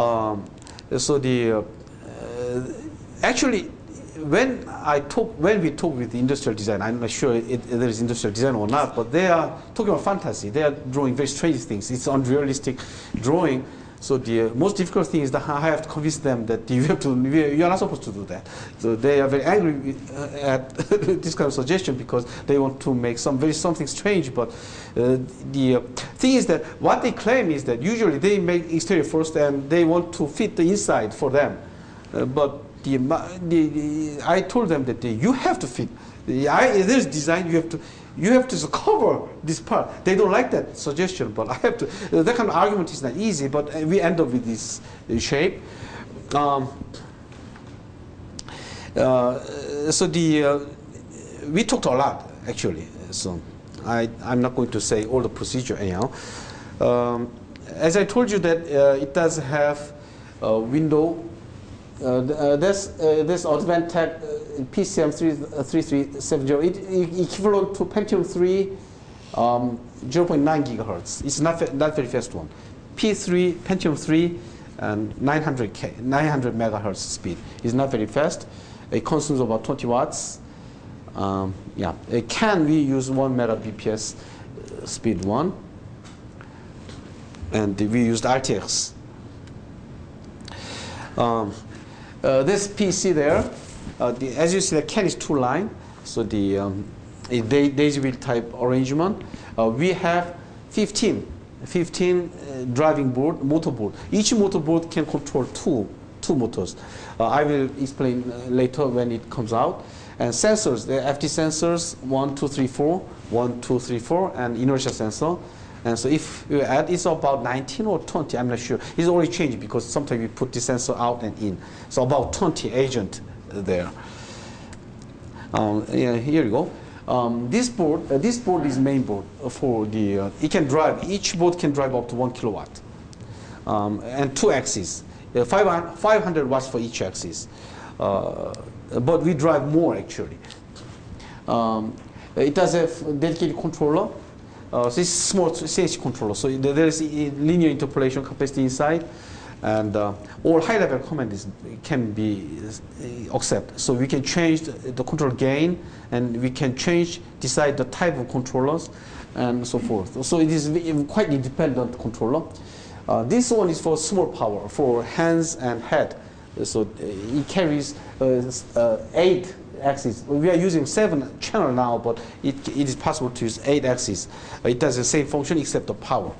Actually, when we talk with the industrial design, I'm not sure there is industrial design or not, but they are talking about fantasy. They are drawing very strange things. It's unrealistic drawing. So the most difficult thing is that I have to convince them that you are not supposed to do that. So they are very angry at this kind of suggestion because they want to make something strange. But the thing is that what they claim is that usually they make exterior first and they want to fit the inside for them. But I told them that you have to fit. There's design. You have to cover this part. They don't like that suggestion, but I have to. That kind of argument is not easy, but we end up with this shape. We talked a lot actually. So I'm not going to say all the procedure anyhow. As I told you that it does have a window. This Advantech PCM 3370, equivalent to Pentium 3, 0.9 gigahertz. It's not very fast one. P3 Pentium 3 and 900 megahertz speed. It's not very fast. It consumes about 20 watts. Yeah, we use 1 megabps speed one, and we used RTX. This PC there, as you see, the can is 2-line, so the daisy wheel type arrangement. We have 15 driving board, motor board. Each motor board can control two motors. I will explain later when it comes out. And sensors, the FT sensors, 1, 2, 3, 4, 1, 2, 3, 4, and inertia sensor. And so if you add, it's about 19 or 20, I'm not sure. It's already changed because sometimes we put the sensor out and in. So about 20 agent there. Yeah, here you go. This board is main board for the, it can drive, each board can drive up to 1 kilowatt. And 2 axes, 500 watts for each axis. But we drive more actually. It does have a dedicated controller. So it's small CH controller. So there is linear interpolation capacity inside, and all high-level commands can be accepted. So we can change the control gain, and we can decide the type of controllers, and so forth. So it is quite independent controller. This one is for small power, for hands and head. So it carries 8 axes. We are using 7 channel now, but it is possible to use 8 axes. It does the same function except the power.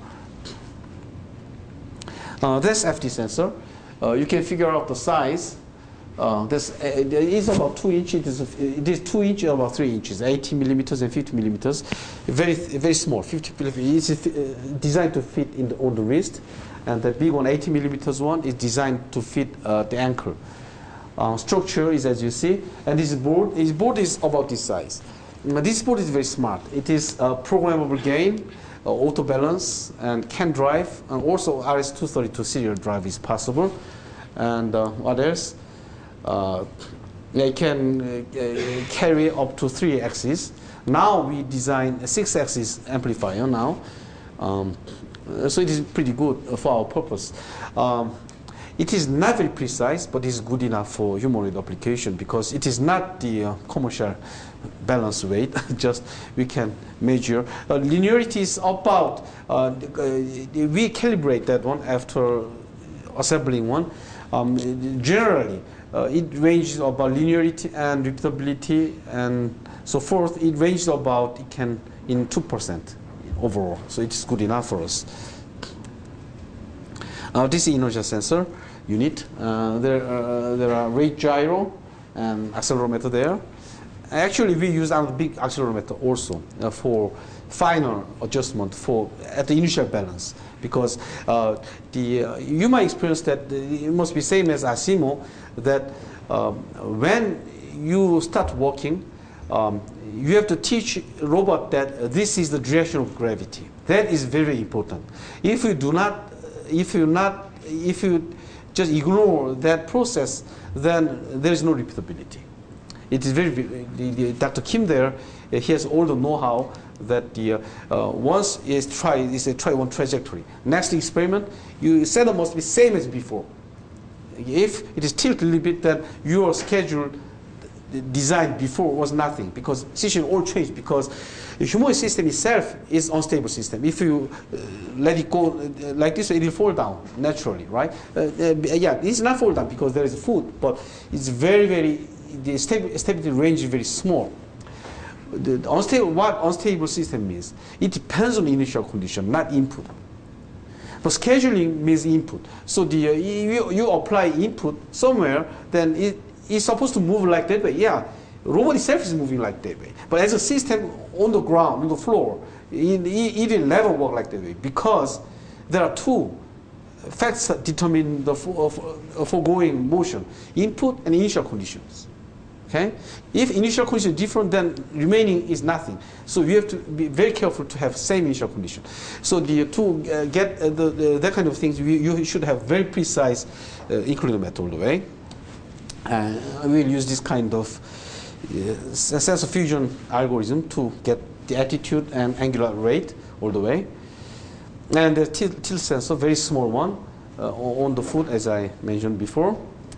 This FT sensor, you can figure out the size. This is about 2 inches. It is 2 inches, about 3 inches, 80 millimeters and 50 millimeters. Very small. 50 millimeters. It's designed to fit on the wrist, and the big one, 80 millimeters one, is designed to fit the ankle. Structure is as you see, and this board is about this size. This board is very smart. It is programmable gain, auto balance, and can drive, and also RS-232 serial drive is possible. And what else? they can carry up to 3 axes. Now we design a 6-axis amplifier now. So it is pretty good for our purpose. It is not very precise, but it's good enough for humanoid application because it is not the commercial balance rate. Just we can measure. Linearity is about, we calibrate that one after assembling one. Generally, it ranges about linearity and repeatability and so forth. It ranges about, it can in 2% overall. So it's good enough for us. This is inertia sensor unit. There are rate gyro and accelerometer there. Actually, we use a big accelerometer also for final adjustment for at the initial balance because you might experience that it must be same as ASIMO that when you start walking, you have to teach robot that this is the direction of gravity. That is very important. If you do not, if you just ignore that process, then there is no repeatability. It is very, Dr. Kim there, he has all the know-how that once is try one trajectory. Next experiment, you setup must be same as before. If it is tilted a little bit, then your schedule designed before was nothing because situation all changed because the human system itself is unstable system. If you let it go like this, it will fall down naturally, right? Yeah, it's not fall down because there is food, but it's very, the stability range is very small. What unstable system means? It depends on the initial condition, not input. But scheduling means input. So you apply input somewhere, then it's supposed to move like that way. Yeah, robot itself is moving like that way. But as a system on the ground, on the floor, it will never work like that way because there are 2 facts that determine the foregoing motion: input and initial conditions. Okay? If initial condition is different, then remaining is nothing. So you have to be very careful to have same initial condition. So to get that kind of things, you should have very precise inclinometer all the way. We'll use this kind of sensor fusion algorithm to get the attitude and angular rate all the way. And the tilt sensor, very small one, on the foot, as I mentioned before.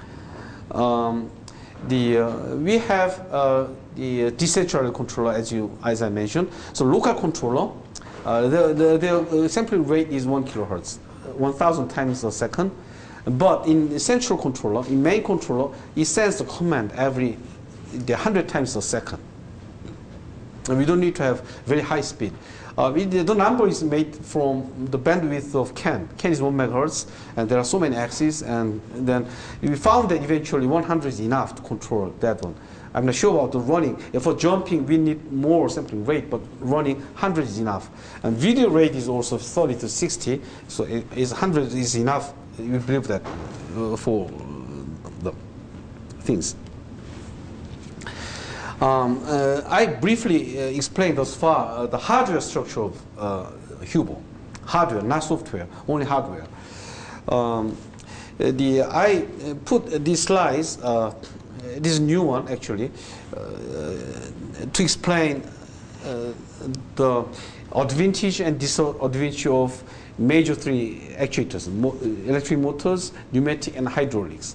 We have the decentralized controller, as I mentioned. So local controller, the sampling rate is 1 kilohertz, 1,000 times a second. But in the central controller, in main controller, it sends the command every 100 times a second. And we don't need to have very high speed. The number is made from the bandwidth of CAN. CAN is 1 megahertz, and there are so many axes. And then we found that eventually 100 is enough to control that one. I'm not sure about the running. For jumping, we need more sampling rate, but running 100 is enough. And video rate is also 30 to 60, so 100 is enough. We believe that for the things. I briefly explained thus far the hardware structure of Hubo. Hardware, not software, only hardware. I put these slides, this new one actually, to explain the advantage and disadvantage of major 3 actuators: electric motors, pneumatic, and hydraulics.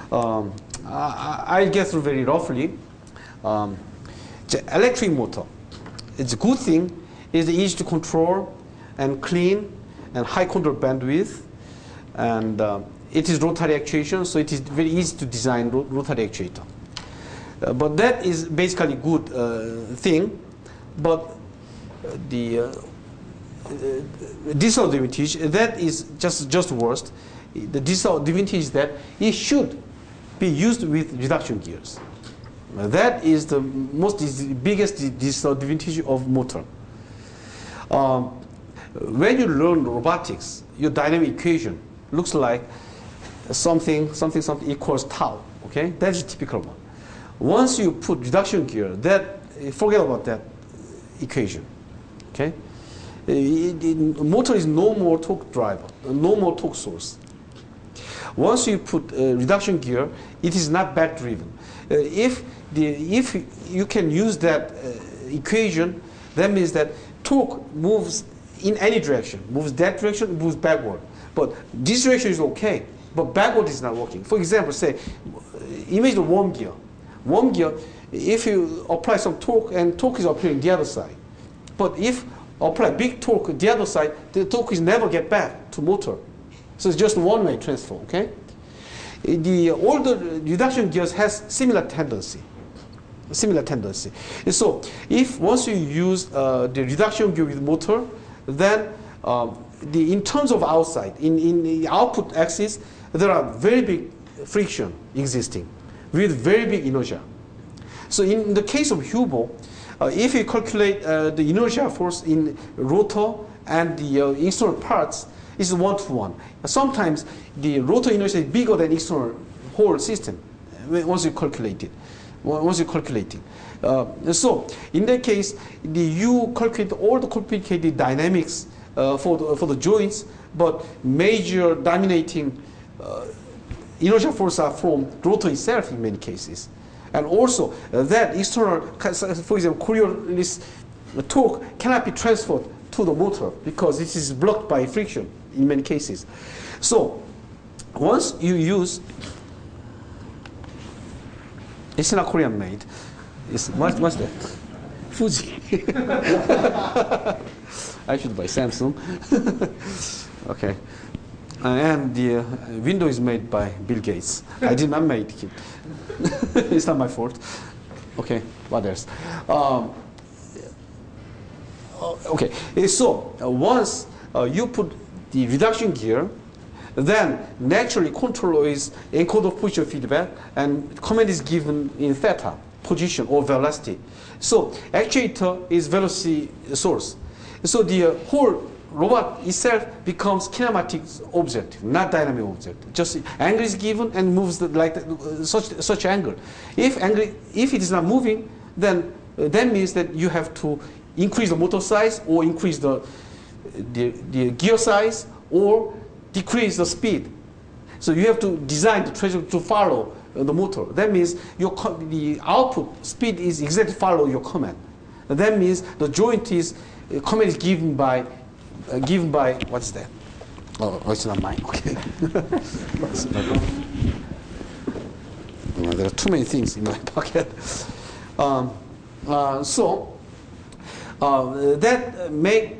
I'll get through very roughly. The electric motor, it's a good thing. It's easy to control and clean and high control bandwidth, and it is rotary actuation, so it is very easy to design rotary actuator. But that is basically good thing. But the disadvantage, that is just worst. The disadvantage is that it should be used with reduction gears. That is the biggest disadvantage of motor. When you learn robotics, your dynamic equation looks like something equals tau. Okay, that's a typical one. Once you put reduction gear, forget about that equation. Okay, motor is no more torque driver, no more torque source. once you put reduction gear, it is not back driven. If you can use that equation, that means that torque moves in any direction, moves that direction, moves backward. But this direction is okay, but backward is not working. For example, say, imagine the worm gear. Worm gear, if you apply some torque, and torque is appearing the other side. But if apply big torque the other side, the torque is never get back to motor. So it's just one-way transfer, okay? All the reduction gears has similar tendency. And so if once you use the reduction gear with motor, then in terms of outside, in the output axis, there are very big friction existing with very big inertia. So in the case of Hubo, if you calculate the inertia force in rotor and the external parts, it's 1-to-1. Sometimes the rotor inertia is bigger than external whole system once you calculate it. So in that case, you calculate all the complicated dynamics for the joints, but major dominating inertial force are from rotor itself in many cases. And also that external, for example, Coriolis torque cannot be transferred to the motor because it is blocked by friction in many cases. So once you use, it's not Korean made. It's what's that? Fuji. I should buy Samsung. Okay. And the window is made by Bill Gates. I did not make it. It's not my fault. Okay, what else? Okay, so once you put the reduction gear, then naturally controller is encoder position feedback, and command is given in theta, position or velocity. So actuator is velocity source. So the whole robot itself becomes kinematic object, not dynamic object. Just angle is given and moves such angle. If it is not moving, then that means that you have to increase the motor size or increase the gear size or decrease the speed. So you have to design the trajectory to follow the motor. That means the output speed is exactly follow your command. That means the joint is command is given by what's that? Oh, it's not mine. Okay. There are too many things in my pocket. So that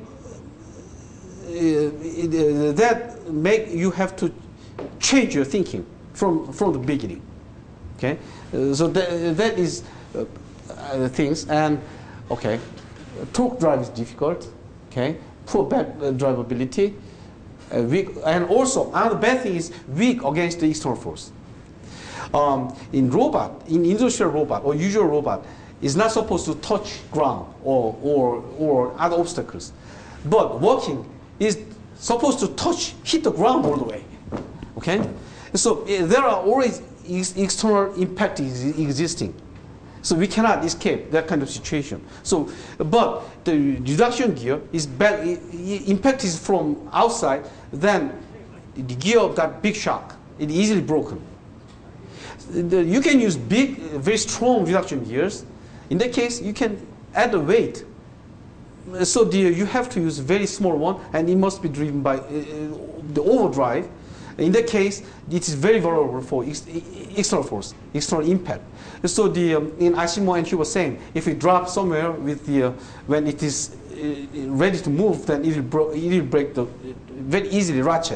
make you have to change your thinking from the beginning. Okay, so that is the things. And okay, torque drive is difficult. Okay, poor back drivability, weak, and also another bad thing is weak against the external force. In industrial robot or usual robot, is not supposed to touch ground or other obstacles, but walking is supposed to hit the ground all the way. Okay, so there are always external impact existing, so we cannot escape that kind of situation. So, but the reduction gear is impact is from outside, then the gear got big shock. It easily broken. You can use big, very strong reduction gears. In that case, you can add the weight. So you have to use very small one, and it must be driven by the overdrive. In that case, it is very vulnerable for external force, external impact. So in Ashimo and he was saying, if it drops somewhere with when it is ready to move, then it will break very easily ratchet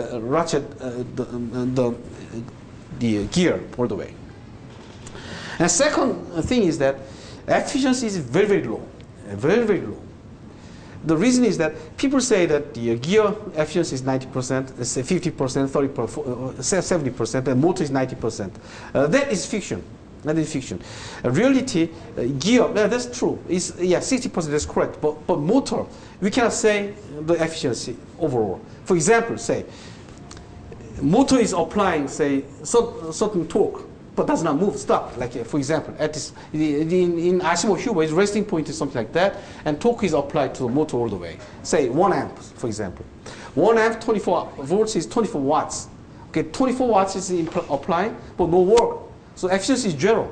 the gear all the way. And second thing is that efficiency is very, very low, very, very low. The reason is that people say that the gear efficiency is 90%, say 50%, 30%, 70%, and motor is 90%. That is fiction. That is fiction. Reality, gear, that's true. It's 60%. That's correct. But motor, we cannot say the efficiency overall. For example, say motor is applying, say, certain torque, but does not move, stop. Like for example, at this in Ashimo Hubo, its resting point is something like that, and torque is applied to the motor all the way. Say 1 amp, for example. 1 amp, 24 volts is 24 watts. Okay, 24 watts is applying, but no work. So efficiency is zero.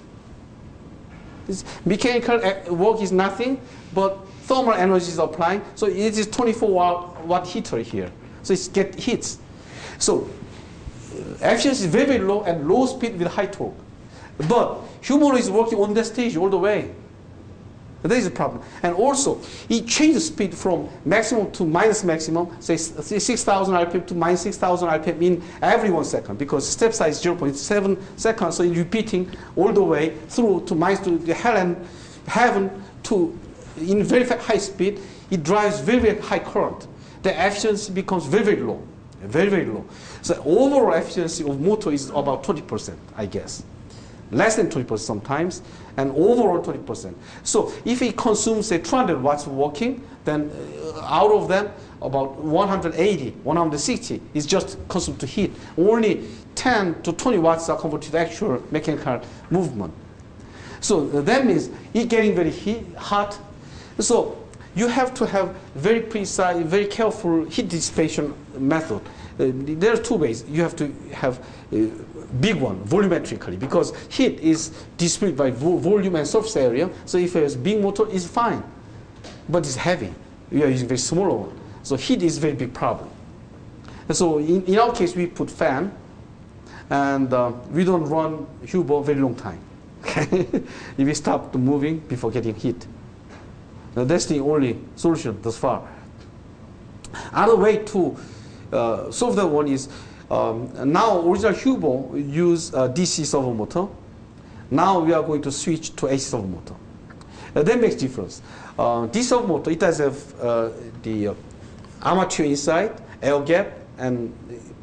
This mechanical work is nothing, but thermal energy is applying. So it is 24 watt heater here. So it gets heats. So efficiency is very, very low and low speed with high torque. But humanoid is working on that stage all the way. That is a problem. And also, it changes speed from maximum to minus maximum, say 6,000 RPM to minus 6,000 RPM in every 1 second, because step size is 0.7 seconds, so it's repeating all the way through to minus to the heaven to in very high speed. It drives very, very high current. The efficiency becomes very, very low, very, very low. So overall efficiency of motor is about 20%, I guess. Less than 20% sometimes, and overall 20%. So if it consumes, say, 200 watts of working, then out of them, about 180, 160 is just consumed to heat. Only 10 to 20 watts are converted to actual mechanical movement. So that means it getting very hot. So you have to have very precise, very careful heat dissipation method. There are two ways. You have to have big one, volumetrically, because heat is distributed by volume and surface area. So if there's big motor, it's fine, but it's heavy. We are using very small one. So heat is a very big problem. And so in our case, we put fan, and we don't run Hubo very long time. If we stop moving before getting heat. Now that's the only solution thus far. Other way to solve that one is now original Hubo use DC servo motor. Now we are going to switch to AC servo motor. That makes difference. DC servo motor, it does have the armature inside, air gap, and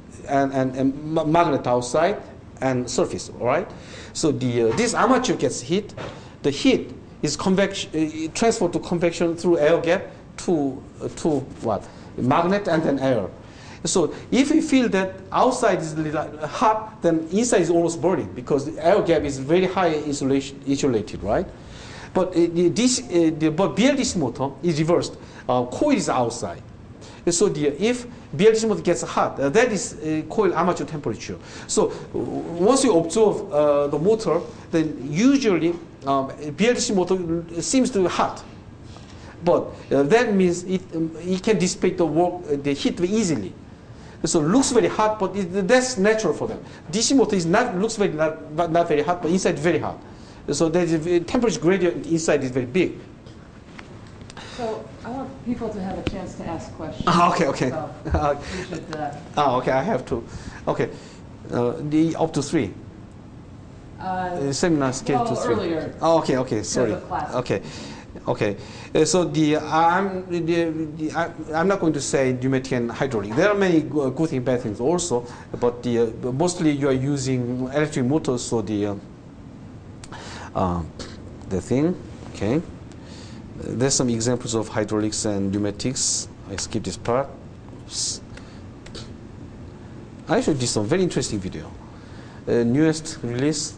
magnet outside, and surface. All right. So this armature gets heat. The heat is convection, transferred to convection through air gap to what? Magnet and then air. So if we feel that outside is a little hot, then inside is almost burning because the air gap is very high insulated, right? But but BLDC motor is reversed. Coil is outside. So if BLDC motor gets hot, that is coil armature temperature. So once you observe the motor, then usually BLDC motor seems to be hot. But that means it can dissipate the heat very easily. So it looks very hot, but that's natural for them. DC motor is looks very not very hot, but inside very hot. So the temperature gradient inside is very big. So I want people to have a chance to ask questions. Okay. So you should, okay, I have to. Okay, up to 3. Seminar scale to 3. Earlier. Okay, sorry. Okay. So I'm not going to say pneumatic and hydraulic. There are many good things, bad things also, but mostly you are using electric motors. So the thing, okay. There's some examples of hydraulics and pneumatics. I skip this part. I actually did some very interesting video. Newest release.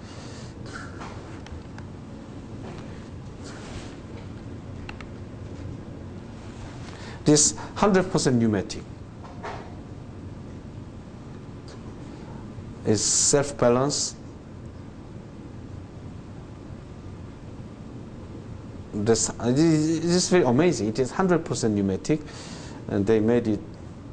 This 100% pneumatic is self-balance. This is very amazing. It is 100% pneumatic, and they made it.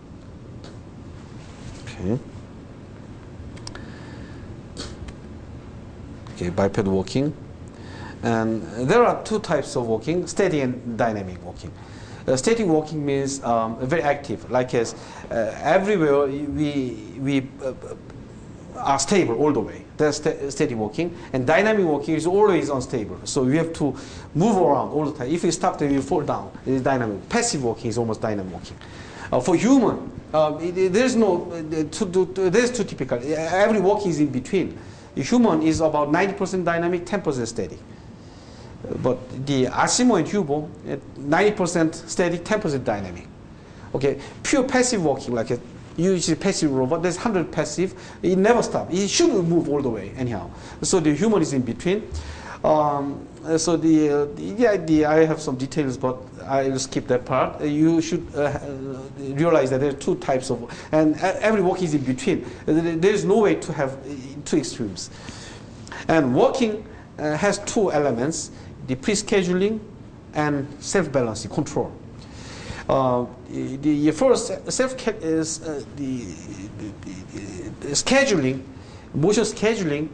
Okay, biped walking, and there are 2 types of walking: static and dynamic walking. Static walking means very active, like as everywhere we are stable all the way. That's static walking. And dynamic walking is always unstable. So we have to move around all the time. If we stop, then we fall down. It is dynamic. Passive walking is almost dynamic walking. For human, there's too typical. Every walking is in between. The human is about 90% dynamic, 10% static. But the Asimo and Hubo, 90% static, 10% dynamic. Okay, pure passive walking, like a usually passive robot, there's 100 passive, it never stops. It should move all the way anyhow. So the human is in between. So the idea, I have some details, but I'll skip that part. You should realize that there are two types of, and every work is in between. There is no way to have two extremes. And working has two elements: the pre-scheduling and self-balancing control. The first the scheduling, motion scheduling,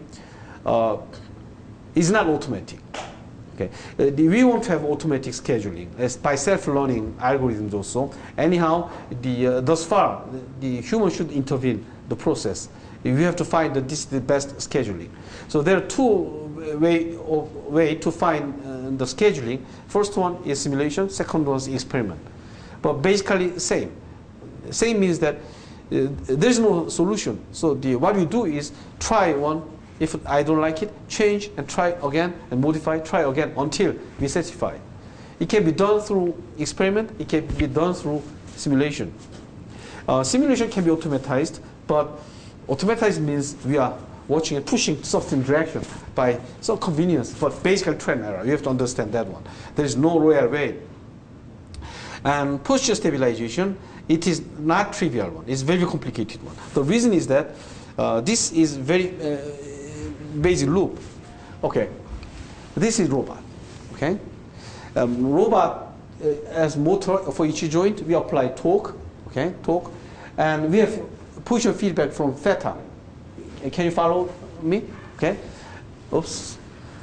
is not automatic. Okay, we want to have automatic scheduling by self-learning algorithms also. Anyhow, thus far, the human should intervene the process. We have to find that this is the best scheduling. So there are two way to find the scheduling. First one is simulation. Second one is experiment. But basically same. Same means that there is no solution. So what you do is try one. If I don't like it, change and try again and modify, try again until we satisfy. It can be done through experiment. It can be done through simulation. Simulation can be automatized, but automatized means we are watching and pushing something direction by some convenience, but basically trial and error. You have to understand that one. There is no royal way. And posture stabilization, it is not trivial one. It's very complicated one. The reason is that this is very basic loop. Okay, this is robot. Okay, robot as motor for each joint. We apply torque. Okay, torque, and we have position feedback from theta. Can you follow me? Okay. Oops.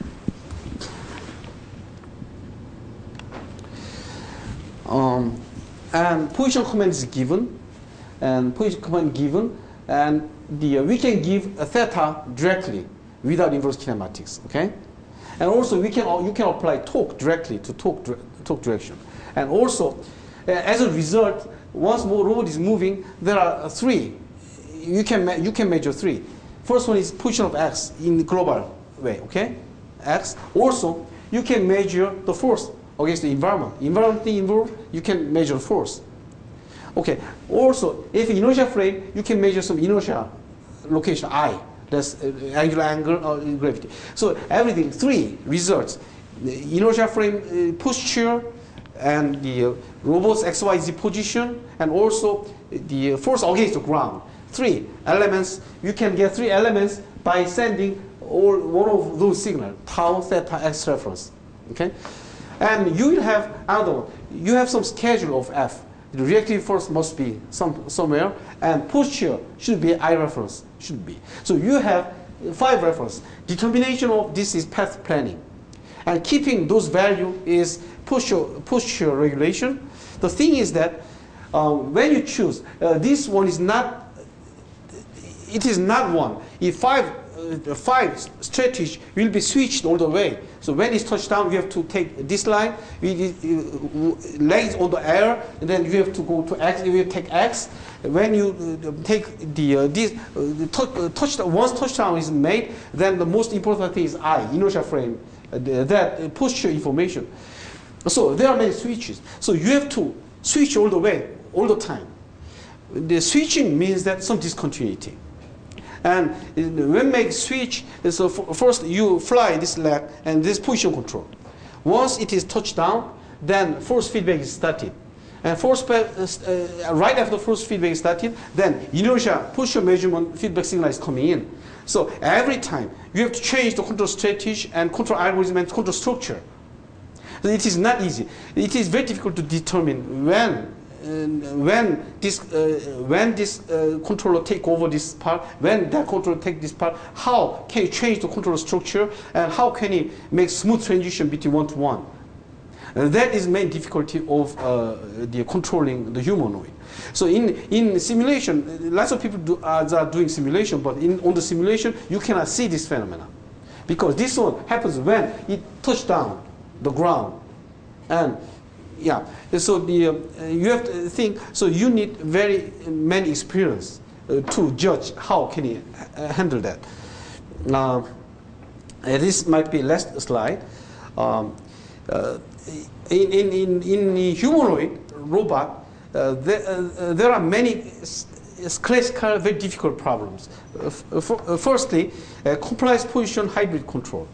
And position command is given, and position command given, and we can give a theta directly without inverse kinematics. Okay, and also you can apply torque directly to torque direction, and also as a result, once more robot is moving, there are three. You can measure three. First one is position of x in the global way. Okay, x. Also, you can measure the force against the environment. Environment involved, you can measure force. Okay. Also, if inertia frame, you can measure some inertia location I. That's angular angle or gravity. So everything, three results: the inertia frame posture, and the robot's XYZ position, and also the force against the ground. Three elements. You can get three elements by sending one of those signals: tau, theta, x reference. Okay. And you will have another one. You have some schedule of F. The reactive force must be somewhere, and posture should be I reference. Should be. So you have 5 reference. Determination of this is path planning, and keeping those value is posture regulation. The thing is that when you choose, this one is not. It is not one. If five strategy will be switched all the way. So when it's touched down, you have to take this line, legs on the air, and then you have to go to x. You take x. When you take once touchdown is made, then the most important thing is I, inertia frame, that posture information. So there are many switches. So you have to switch all the way, all the time. The switching means that some discontinuity. And when make switch, so first you fly this leg and this position control. Once it is touched down, then force feedback is started. And right after force feedback is started, then inertia posture measurement feedback signal is coming in. So every time you have to change the control strategy and control algorithm and control structure. So it is not easy. It is very difficult to determine when this controller take over this part, when that controller take this part, how can you change the controller structure, and how can you make smooth transition between one to one. That is the main difficulty of the controlling the humanoid. So in simulation, lots of people are doing simulation, but on the simulation you cannot see this phenomenon, because this one happens when it touches down the ground. And yeah, so you have to think. So you need very many experience to judge how can you handle that. This might be last slide. In the humanoid robot, there are many classical, very difficult problems. Firstly, compliance position hybrid control.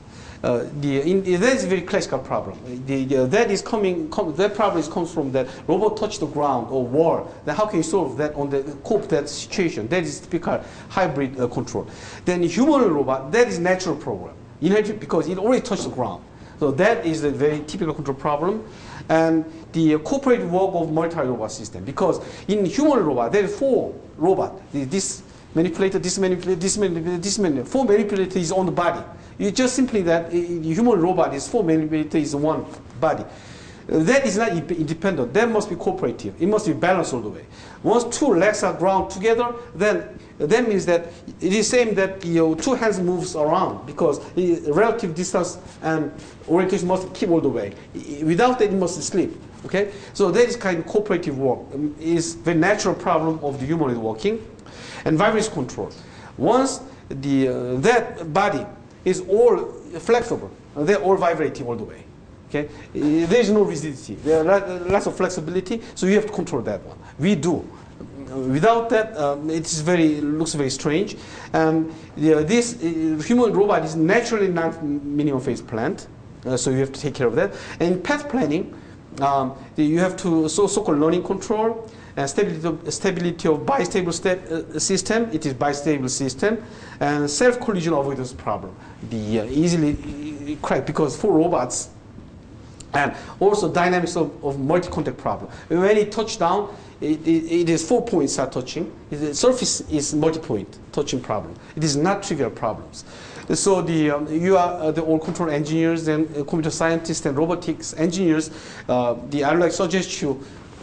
That is a very classical problem. That problem comes from that robot touch the ground or wall. Then how can you solve that cope that situation? That is typical hybrid control. Then human robot, that is natural program. Because it already touched the ground. So that is a very typical control problem. And the cooperative work of multi-robot system. Because in human robot, there are 4 robots. This manipulator, this manipulator, this manipulator, this manipulator. 4 manipulators on the body. It's just simply that human robot is 4 manipulators in one body. That is not independent. That must be cooperative. It must be balanced all the way. Once 2 legs are ground together, then that means that it is same that 2 hands moves around because relative distance and orientation must keep all the way. Without that, it must sleep. Okay, so that is kind of cooperative work. Is the natural problem of the humanoid walking, and vibration control. Once that body is all flexible, they're all vibrating all the way. Okay, there is no rigidity. There are lots of flexibility, so you have to control that one. We do. Without that, it looks very strange. This human robot is naturally non-minimum phase planned, so you have to take care of that. And in path planning, you have to so-called learning control and stability of bistable system. It is bistable system and self-collision avoidance problem. Easily correct because 4 robots. And also dynamics of multi-contact problem. When it touch down, it is 4 points are touching. The surface is multi-point touching problem. It is not trivial problems. So you are the all control engineers and computer scientists and robotics engineers. I would like to suggest you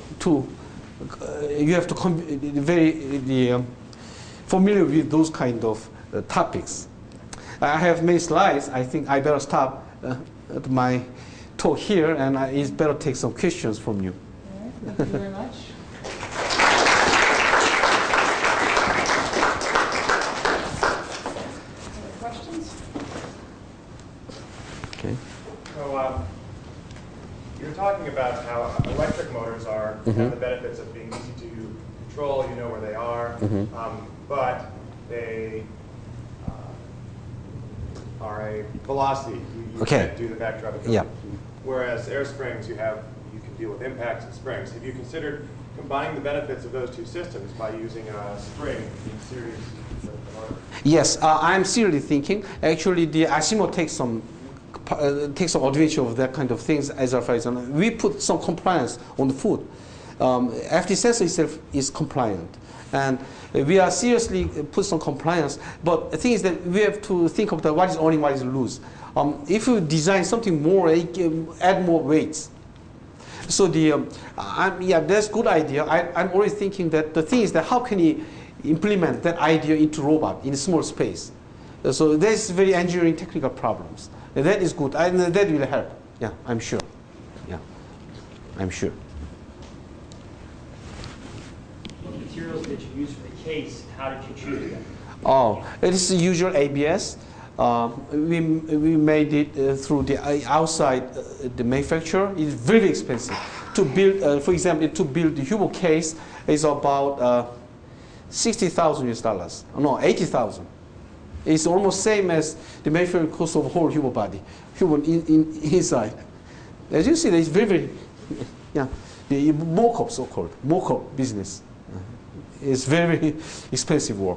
have to very familiar with those kind of topics. I have many slides. I think I better stop at my talk here, and it's better take some questions from you. All right, thank you very much. Other questions? Okay. So you're talking about how electric motors have the benefits of being easy to control. You know where they are, but they are a velocity. You can't do the back drive. Yeah. Whereas air springs, you can deal with impacts and springs. Have you considered combining the benefits of those 2 systems by using a spring in series with the motor? Yes, I'm seriously thinking. Actually, the Asimo takes some advantage of that kind of things. As far as we put some compliance on the food. FD sensor itself is compliant, and we are seriously put some compliance. But the thing is that we have to think of what is earning, what is lose. If you design something more, add more weights. So that's good idea. I'm already thinking that the thing is that how can you implement that idea into robot in a small space? So there's very engineering technical problems. And that is good, and that will help. Yeah, I'm sure. Yeah, I'm sure. What materials did you use for the case? How did you choose them? Oh, it is the usual ABS. We made it through the outside the manufacturer. It's very expensive to build. For example, to build the Hubo case is about $60,000 US. No, 80,000. It's almost same as the manufacturing cost of whole human body, human inside. As you see, it's very, the mock-up, so-called mock-up business. It's very expensive work.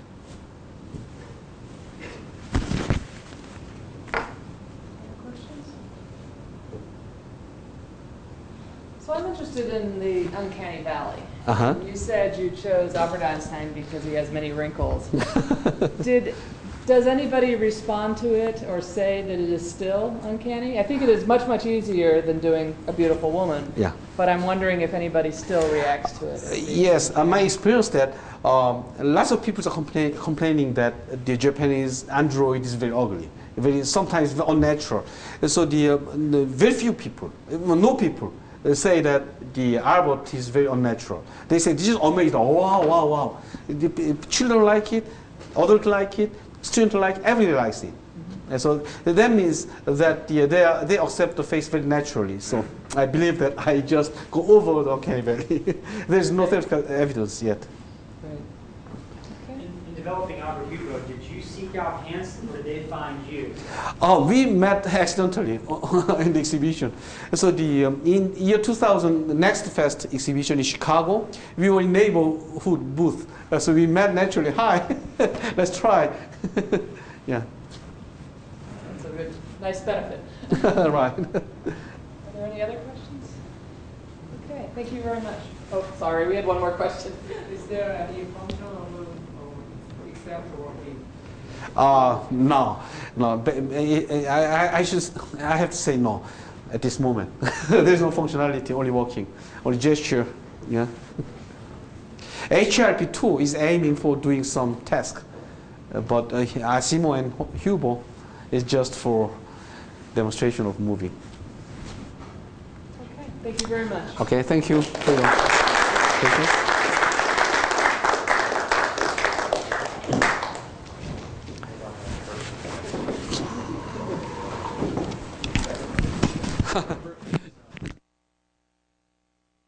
So I'm interested in the uncanny valley. Uh-huh. You said you chose Albert Einstein because he has many wrinkles. Does anybody respond to it or say that it is still uncanny? I think it is much, much easier than doing a beautiful woman. Yeah. But I'm wondering if anybody still reacts to it. Yes, my experience that lots of people are complaining that the Japanese android is very ugly, sometimes very unnatural. So the very few people, no people, say that the Albert is very unnatural. They say this is amazing. Oh, wow, wow, wow. The children like it, adults like it, students like it, everybody likes it. And so that means that they accept the face very naturally. So I believe that I just go over the uncanny valley. There's no theoretical evidence yet. Right. Okay. In developing Albert Hugo, did you seek Scout Hansen, or did they find you? Oh, we met accidentally in the exhibition. So in year 2000, the Next Fest exhibition in Chicago, we were in neighborhood booth. So we met naturally. Hi, let's try. Yeah. That's a good, nice benefit. Right. Are there any other questions? Okay, thank you very much. Oh, sorry, we had one more question. Is there any function of except working? No. But I have to say no at this moment. There's no functionality, only working, only gesture. Yeah. HRP2 is aiming for doing some task, but Asimo and Hubo is just for demonstration of moving. Okay, thank you very much. Okay, thank you. Thank you.